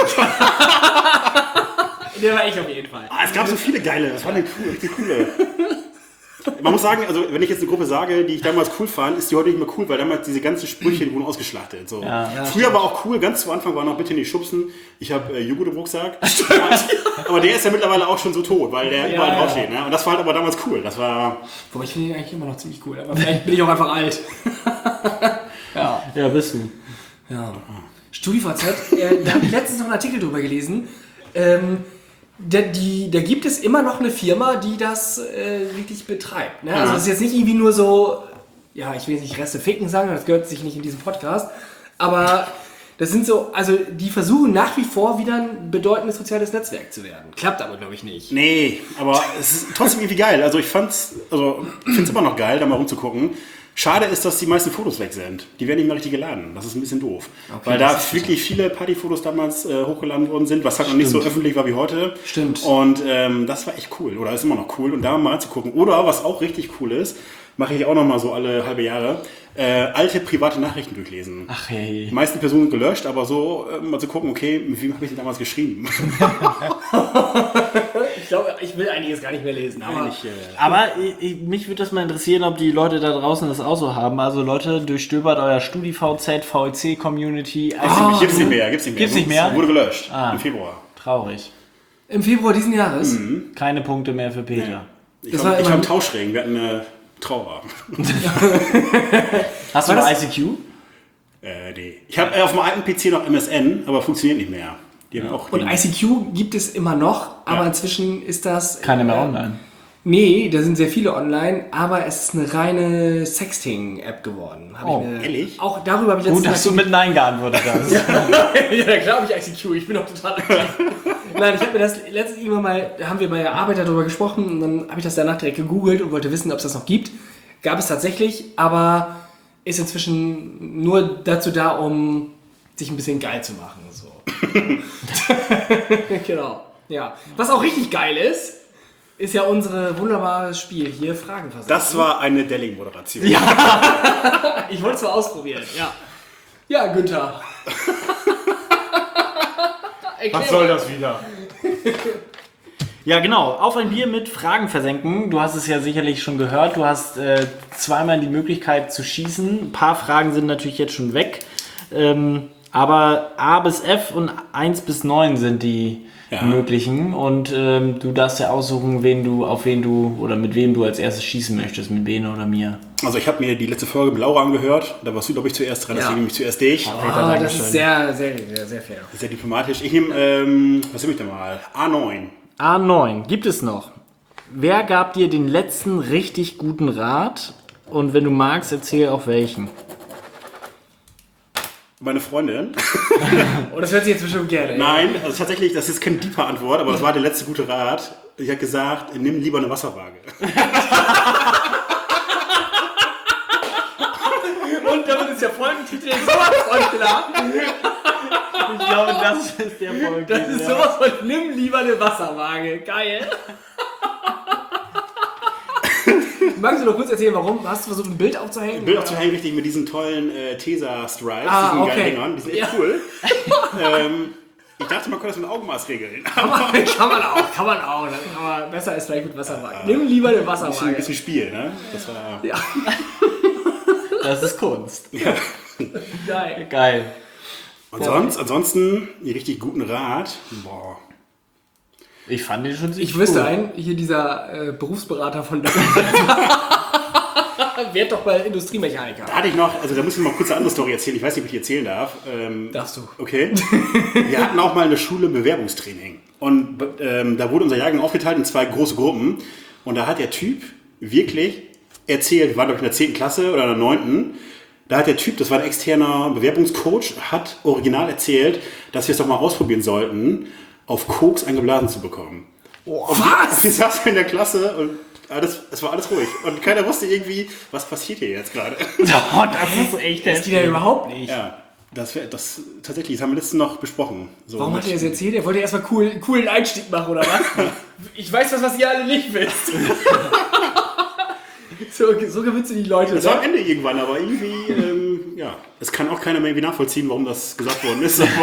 Der war ich auf jeden Fall. Ah, es gab so viele geile, das waren eine cool, richtig coole. Man muss sagen, also wenn ich jetzt eine Gruppe sage, die ich damals cool fand, ist die heute nicht mehr cool, weil damals diese ganzen Sprüche die wurden ausgeschlachtet. So. Ja, ja, Früher war auch cool, ganz zu Anfang war noch bitte nicht schubsen. Ich habe äh, Joghurt im Rucksack. Aber der ist ja mittlerweile auch schon so tot, weil der überall ja. draufsteht. Ne? Und das war halt aber damals cool. Das war. Wobei ich finde ihn eigentlich immer noch ziemlich cool, aber vielleicht bin ich auch einfach alt. Ja. Ja, bist du. Ja. StudiVZ, äh, da habe ich letztens noch einen Artikel drüber gelesen. Ähm, da, die, da gibt es immer noch eine Firma, die das äh, wirklich betreibt. Ne? Also Ja. es ist jetzt nicht irgendwie nur so, ja, ich will jetzt nicht Reste ficken sagen, das gehört sich nicht in diesen Podcast, aber das sind so, also die versuchen nach wie vor wieder ein bedeutendes soziales Netzwerk zu werden. Klappt aber, glaube ich, nicht. Nee, aber es ist trotzdem irgendwie geil. Also ich fand's, also ich finde es immer noch geil, da mal rumzugucken. Schade ist, dass die meisten Fotos weg sind. Die werden nicht mehr richtig geladen. Das ist ein bisschen doof. Okay, Weil da das ist wirklich viele Partyfotos damals äh, hochgeladen worden sind, was halt noch nicht so öffentlich war wie heute. Stimmt. Und ähm, das war echt cool. Oder ist immer noch cool. Und da mal reinzugucken. Oder was auch richtig cool ist, mache ich auch noch mal so alle halbe Jahre, äh, alte private Nachrichten durchlesen. Ach hey. Die meisten Personen sind gelöscht, aber so äh, mal zu gucken, okay, mit wem habe ich denn damals geschrieben? Ich glaube, ich will einiges gar nicht mehr lesen. Aber Eigentlich, äh, Aber ich, ich, mich würde das mal interessieren, ob die Leute da draußen das auch so haben. Also Leute, durchstöbert euer StudiVZ, V E C-Community. Also gibt's nicht mehr, gibt's nicht mehr. Gibt's nicht mehr? Wurde gelöscht Ah. im Februar. Traurig. im Februar diesen Jahres. Keine Punkte mehr für Peter. Ich Das war, war ich immer- war im Tauschring, wir hatten eine Trauer. Hast du War noch das- I C Q? äh, nee. Ich habe äh, auf dem alten P C noch M S N, aber funktioniert nicht mehr. Die haben auch Und den- I C Q gibt es immer noch, aber Ja. inzwischen ist das... Keine mehr äh, online. Nee, da sind sehr viele online, aber es ist eine reine Sexting-App geworden. Hab Oh, ich mir, ehrlich? Auch darüber habe ich Gut, letztens dass du mit Nein geantwortet hast. ja, klar habe ich I C Q, ich bin doch total aktiv. Nein, ich habe mir das letztens irgendwann mal, da haben wir bei der Arbeit darüber gesprochen und dann habe ich das danach direkt gegoogelt und wollte wissen, ob es das noch gibt. Gab es tatsächlich, aber ist inzwischen nur dazu da, um sich ein bisschen geil zu machen. So. Genau. Ja. Was auch richtig geil ist, ist ja unser wunderbares Spiel hier, Fragen versuchen. Das war eine Delling-Moderation. Ich wollte es mal ausprobieren, ja. Ja, Günther. Erklär mal. das wieder? Ja, genau. Auf ein Bier mit Fragen versenken. Du hast es ja sicherlich schon gehört. Du hast äh, zweimal die Möglichkeit zu schießen. Ein paar Fragen sind natürlich jetzt schon weg. Ähm, aber A bis F und eins bis neun sind die Ja. möglichen. Und ähm, du darfst ja aussuchen, wen du, auf wen du oder mit wem du als erstes schießen möchtest. Mit Bene oder mir. Also ich habe mir die letzte Folge mit Laura angehört. Da warst du, glaube ich, zuerst dran. Ja. Deswegen nehme ich zuerst dich. Ah, das ist sehr, sehr, sehr, sehr fair. Sehr diplomatisch. Ich nehme, ähm, was nehme ich denn mal? A neun. A neun gibt es noch. Wer gab dir den letzten richtig guten Rat? Und wenn du magst, erzähl auch welchen. Meine Freundin. Oh, das hört sich jetzt bestimmt gerne. Nein, also tatsächlich, das ist keine deeper Antwort, aber das war der letzte gute Rat. Ich habe gesagt, nimm lieber eine Wasserwaage. Und damit ist der Folgentitel sowas von klar. Ich glaube, das ist der Folge. Das ist sowas von nimm lieber eine Wasserwaage. Geil. Magst du noch kurz erzählen, warum? Hast du versucht, ein Bild aufzuhängen? Bild aufzuhängen, richtig mit diesen tollen äh, Tesa-Stripes, Ah, diesen okay. geilen Dingern, die sind echt Ja. cool. ähm, ich dachte, man könnte das mit Augenmaß regeln. Kann man, kann man auch, kann man auch. Aber besser ist vielleicht mit Wasserwaage. Nimm lieber eine Ein bisschen, ein Wasserwaage. bisschen Spiel, ne? Das war. Ja, Das ist Kunst. geil. Geil. Und sonst, ansonsten, einen richtig guten Rat. Boah. Ich fand den schon ziemlich Ich wüsste cool. einen, hier dieser äh, Berufsberater von der Werd doch mal Industriemechaniker. Da hatte ich noch, also da muss ich mal kurz eine andere Story erzählen. Ich weiß nicht, ob ich die erzählen darf. Ähm, Darfst du. Okay. Wir hatten auch mal eine Schule Bewerbungstraining. Und ähm, da wurde unser Jahrgang aufgeteilt in zwei große Gruppen. Und da hat der Typ wirklich erzählt, wir waren glaube ich in der zehnten Klasse oder in der neunten. Da hat der Typ, das war ein externer Bewerbungscoach, hat original erzählt, dass wir es doch mal ausprobieren sollten, auf Koks eingeblasen zu bekommen. Und Was? wir saßen in der Klasse und alles, es war alles ruhig. Und keiner wusste irgendwie, was passiert hier jetzt gerade. Oh, das ist echt Das geht ja überhaupt nicht. Ja, das, wär, das tatsächlich, das haben wir letztens noch besprochen. So, Warum mit- hat er das erzählt? Er wollte erstmal cool, coolen Einstieg machen, oder was? Ich weiß was, was ihr alle nicht wisst. so, so gewinnst du die Leute. Das war am Ne? Ende irgendwann, aber irgendwie, ähm, ja, es kann auch keiner mehr irgendwie nachvollziehen, warum das gesagt worden ist. Aber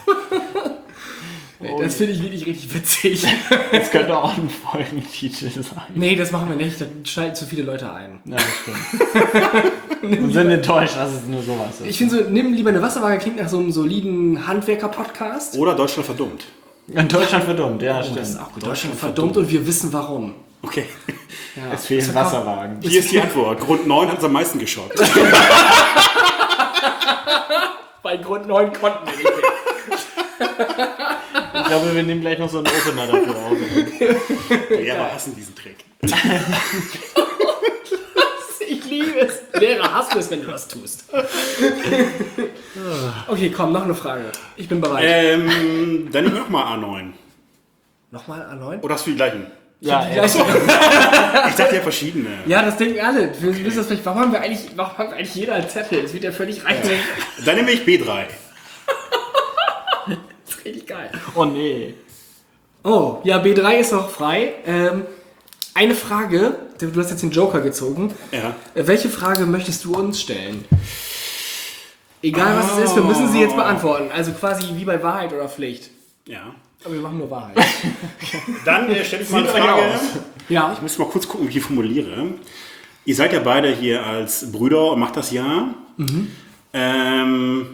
Das finde ich wirklich richtig witzig. Das könnte auch ein Folgentitel sein. Nee, das machen wir nicht. Da schalten zu viele Leute ein. Ja, das stimmt. Und sind enttäuscht, dass es nur sowas ist. Ich finde so, nimm lieber eine Wasserwaage, klingt nach so einem soliden Handwerker-Podcast. oder Deutschland verdummt. In Deutschland verdummt, ja, Oh, stimmt. das ist auch gut. Deutschland verdummt und wir wissen warum. Okay. Ja. Es fehlen Wasserwagen. Hier ist die Antwort. Grund neun hat es am meisten geschockt. Bei Grund neun konnten wir nicht mehr. Ich glaube, wir nehmen gleich noch so einen Opener dafür auf. Ja, aber hassen diesen Trick. Ich liebe es. Lehrer, hast du es, wenn du das tust. Okay, komm, noch eine Frage. Ich bin bereit. Ähm, dann nehme ich nochmal A neun. Nochmal A neun? Oder hast du die gleichen? Ja, Die ja. gleiche- Ich dachte ja verschiedene. ja, das denken alle. Wir wissen das vielleicht, warum haben wir eigentlich, warum haben wir eigentlich jeder einen Zettel? Das wird ja völlig rein. Dann nehme ich B drei. Das ist richtig geil. Oh nee. Oh, ja, B drei ist noch frei. Ähm, eine Frage, du hast jetzt den Joker gezogen. Ja. Äh, Welche Frage möchtest du uns stellen? Egal was es ist, wir müssen sie jetzt beantworten. Also quasi wie bei Wahrheit oder Pflicht. Ja. Aber wir machen nur Wahrheit. Dann äh, stelle ich mal eine Sieht euch Frage. aus. Ja. Ich muss mal kurz gucken, wie ich die formuliere. Ihr seid ja beide hier als Brüder und macht das ja. Mhm. Ähm,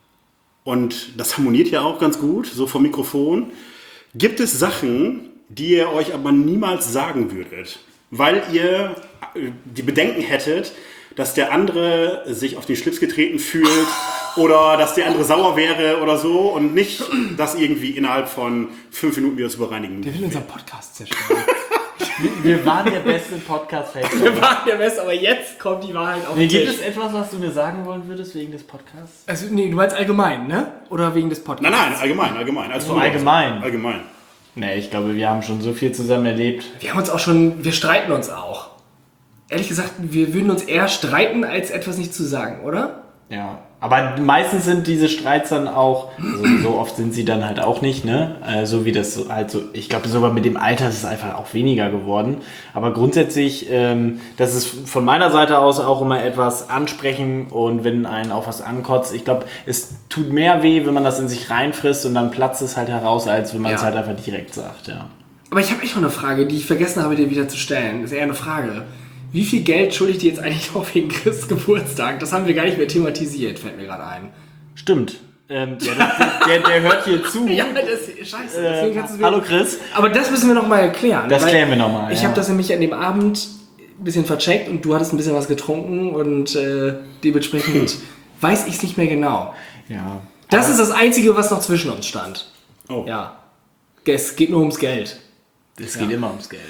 und das harmoniert ja auch ganz gut, so vom Mikrofon. Gibt es Sachen, die ihr euch aber niemals sagen würdet, weil ihr äh, die Bedenken hättet, dass der andere sich auf den Schlips getreten fühlt oder dass der andere sauer wäre oder so und nicht das irgendwie innerhalb von fünf Minuten wieder zu bereinigen? Der will unseren Podcast zerstören. Wir waren der beste podcast -Face. Wir waren der Beste, aber jetzt kommt die Wahrheit auf Nee, den gibt Tisch. es etwas, was du mir sagen wollen würdest wegen des Podcasts? Also, nee, du meinst allgemein, ne? Oder wegen des Podcasts? Nein, nein, allgemein, allgemein. Also So allgemein. Allgemein. Nee, ich glaube, wir haben schon so viel zusammen erlebt. Wir haben uns auch schon, wir streiten uns auch. Ehrlich gesagt, wir würden uns eher streiten, als etwas nicht zu sagen, oder? Ja. Aber meistens sind diese Streits dann auch, also so oft sind sie dann halt auch nicht, ne? Äh, so wie das so- halt so, ich glaube sogar mit dem Alter ist es einfach auch weniger geworden. Aber grundsätzlich, ähm, das ist von meiner Seite aus auch immer etwas ansprechen und wenn einen auch was ankotzt, ich glaube, es tut mehr weh, wenn man das in sich reinfrisst und dann platzt es halt heraus, als wenn man es Ja. halt einfach direkt sagt, ja. Aber ich habe echt noch eine Frage, die ich vergessen habe, dir wieder zu stellen. Das ist eher eine Frage. Wie viel Geld schulde ich dir jetzt eigentlich noch wegen Chris Geburtstag? Das haben wir gar nicht mehr thematisiert, fällt mir gerade ein. Stimmt. Ähm, der, der, der hört hier zu. Ja, das ist scheiße. Deswegen Äh, kannst du's mir- hallo Chris. Aber das müssen wir noch mal erklären. Das weil klären wir noch mal, Ich ja. habe das nämlich an dem Abend ein bisschen vercheckt und du hattest ein bisschen was getrunken und äh, dementsprechend weiß ich es nicht mehr genau. Ja. Das ist das Einzige, was noch zwischen uns stand. Oh. Ja. Es geht nur ums Geld. Es geht immer ums Geld.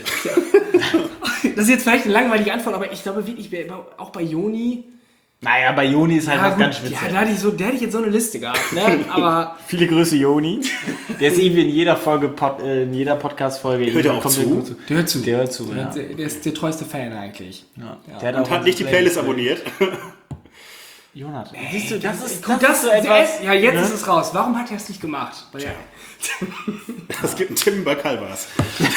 Das ist jetzt vielleicht eine langweilige Antwort, aber ich glaube wirklich, auch bei Joni. Naja, bei Joni ist halt Ja, was gut, ganz ja, spezielles. da hatte ich so, der hätte ich jetzt so eine Liste gehabt, ne? Aber Viele Grüße, Joni. Der ist irgendwie in jeder Folge, Pod, äh, in jeder Podcast-Folge. Hört er auch kommt zu? der gut der hört zu. Der hört zu, ja. Der, der ist der treueste Fan eigentlich. ja. Ja. Der Und auch hat nicht die unsere Playlist abonniert. Jonathan. Siehst du, das ist, Gut, das das, ist so etwas. ja, jetzt ne? ist es raus. Warum hat er es nicht gemacht? Weil er, Es gibt einen Tim bei Calvas.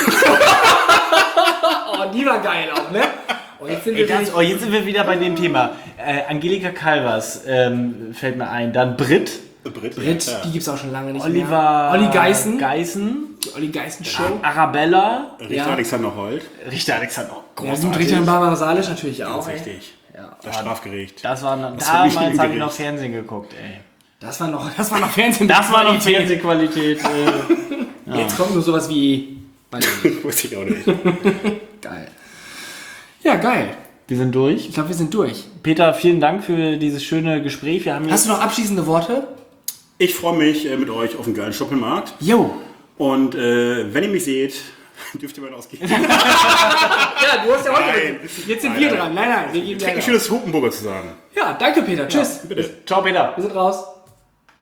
oh, die war geil auch, ne? Oh, jetzt sind Ey, wir ganz, wirklich- oh, jetzt sind wir wieder bei dem Thema. Äh, Angelika Calvas ähm, fällt mir ein. Dann Brit. Brit, Brit, ja. die gibt's auch schon lange nicht Oliver. mehr. Olli Geißen. Geißen. Die Olli Geißen Show. Arabella. Richter Ja. Alexander Holt. Richter Alexander. Oh, Ja, großartig. gut, Richter und Barbara Salisch natürlich auch. Ganz ey. richtig. Ja. Das Strafgericht. Das war, Das damals war nicht habe ich noch Gericht. Fernsehen geguckt, ey. Das war noch, das war noch Fernsehen. Das war noch Qualität. Fernsehqualität. Äh. Jetzt kommt nur sowas wie. Weiß ich nicht. Wusste ich auch nicht. Geil. Ja, geil. Wir sind durch. Ich glaube, wir sind durch. Peter, vielen Dank für dieses schöne Gespräch. Wir haben jetzt Hast du noch abschließende Worte? Ich freue mich äh, mit euch auf den geilen Shoppingmarkt. Jo. Und äh, wenn ihr mich seht, dürft ihr mal ausgehen. Ja, du hast ja heute. Nein. Jetzt sind Nein, wir nein. dran. Nein, nein, wir geben Trinken dir. schönes Hupenburger zusammen. Ja, danke Peter. Tschüss. Bitte. Ciao, Peter. Wir sind raus.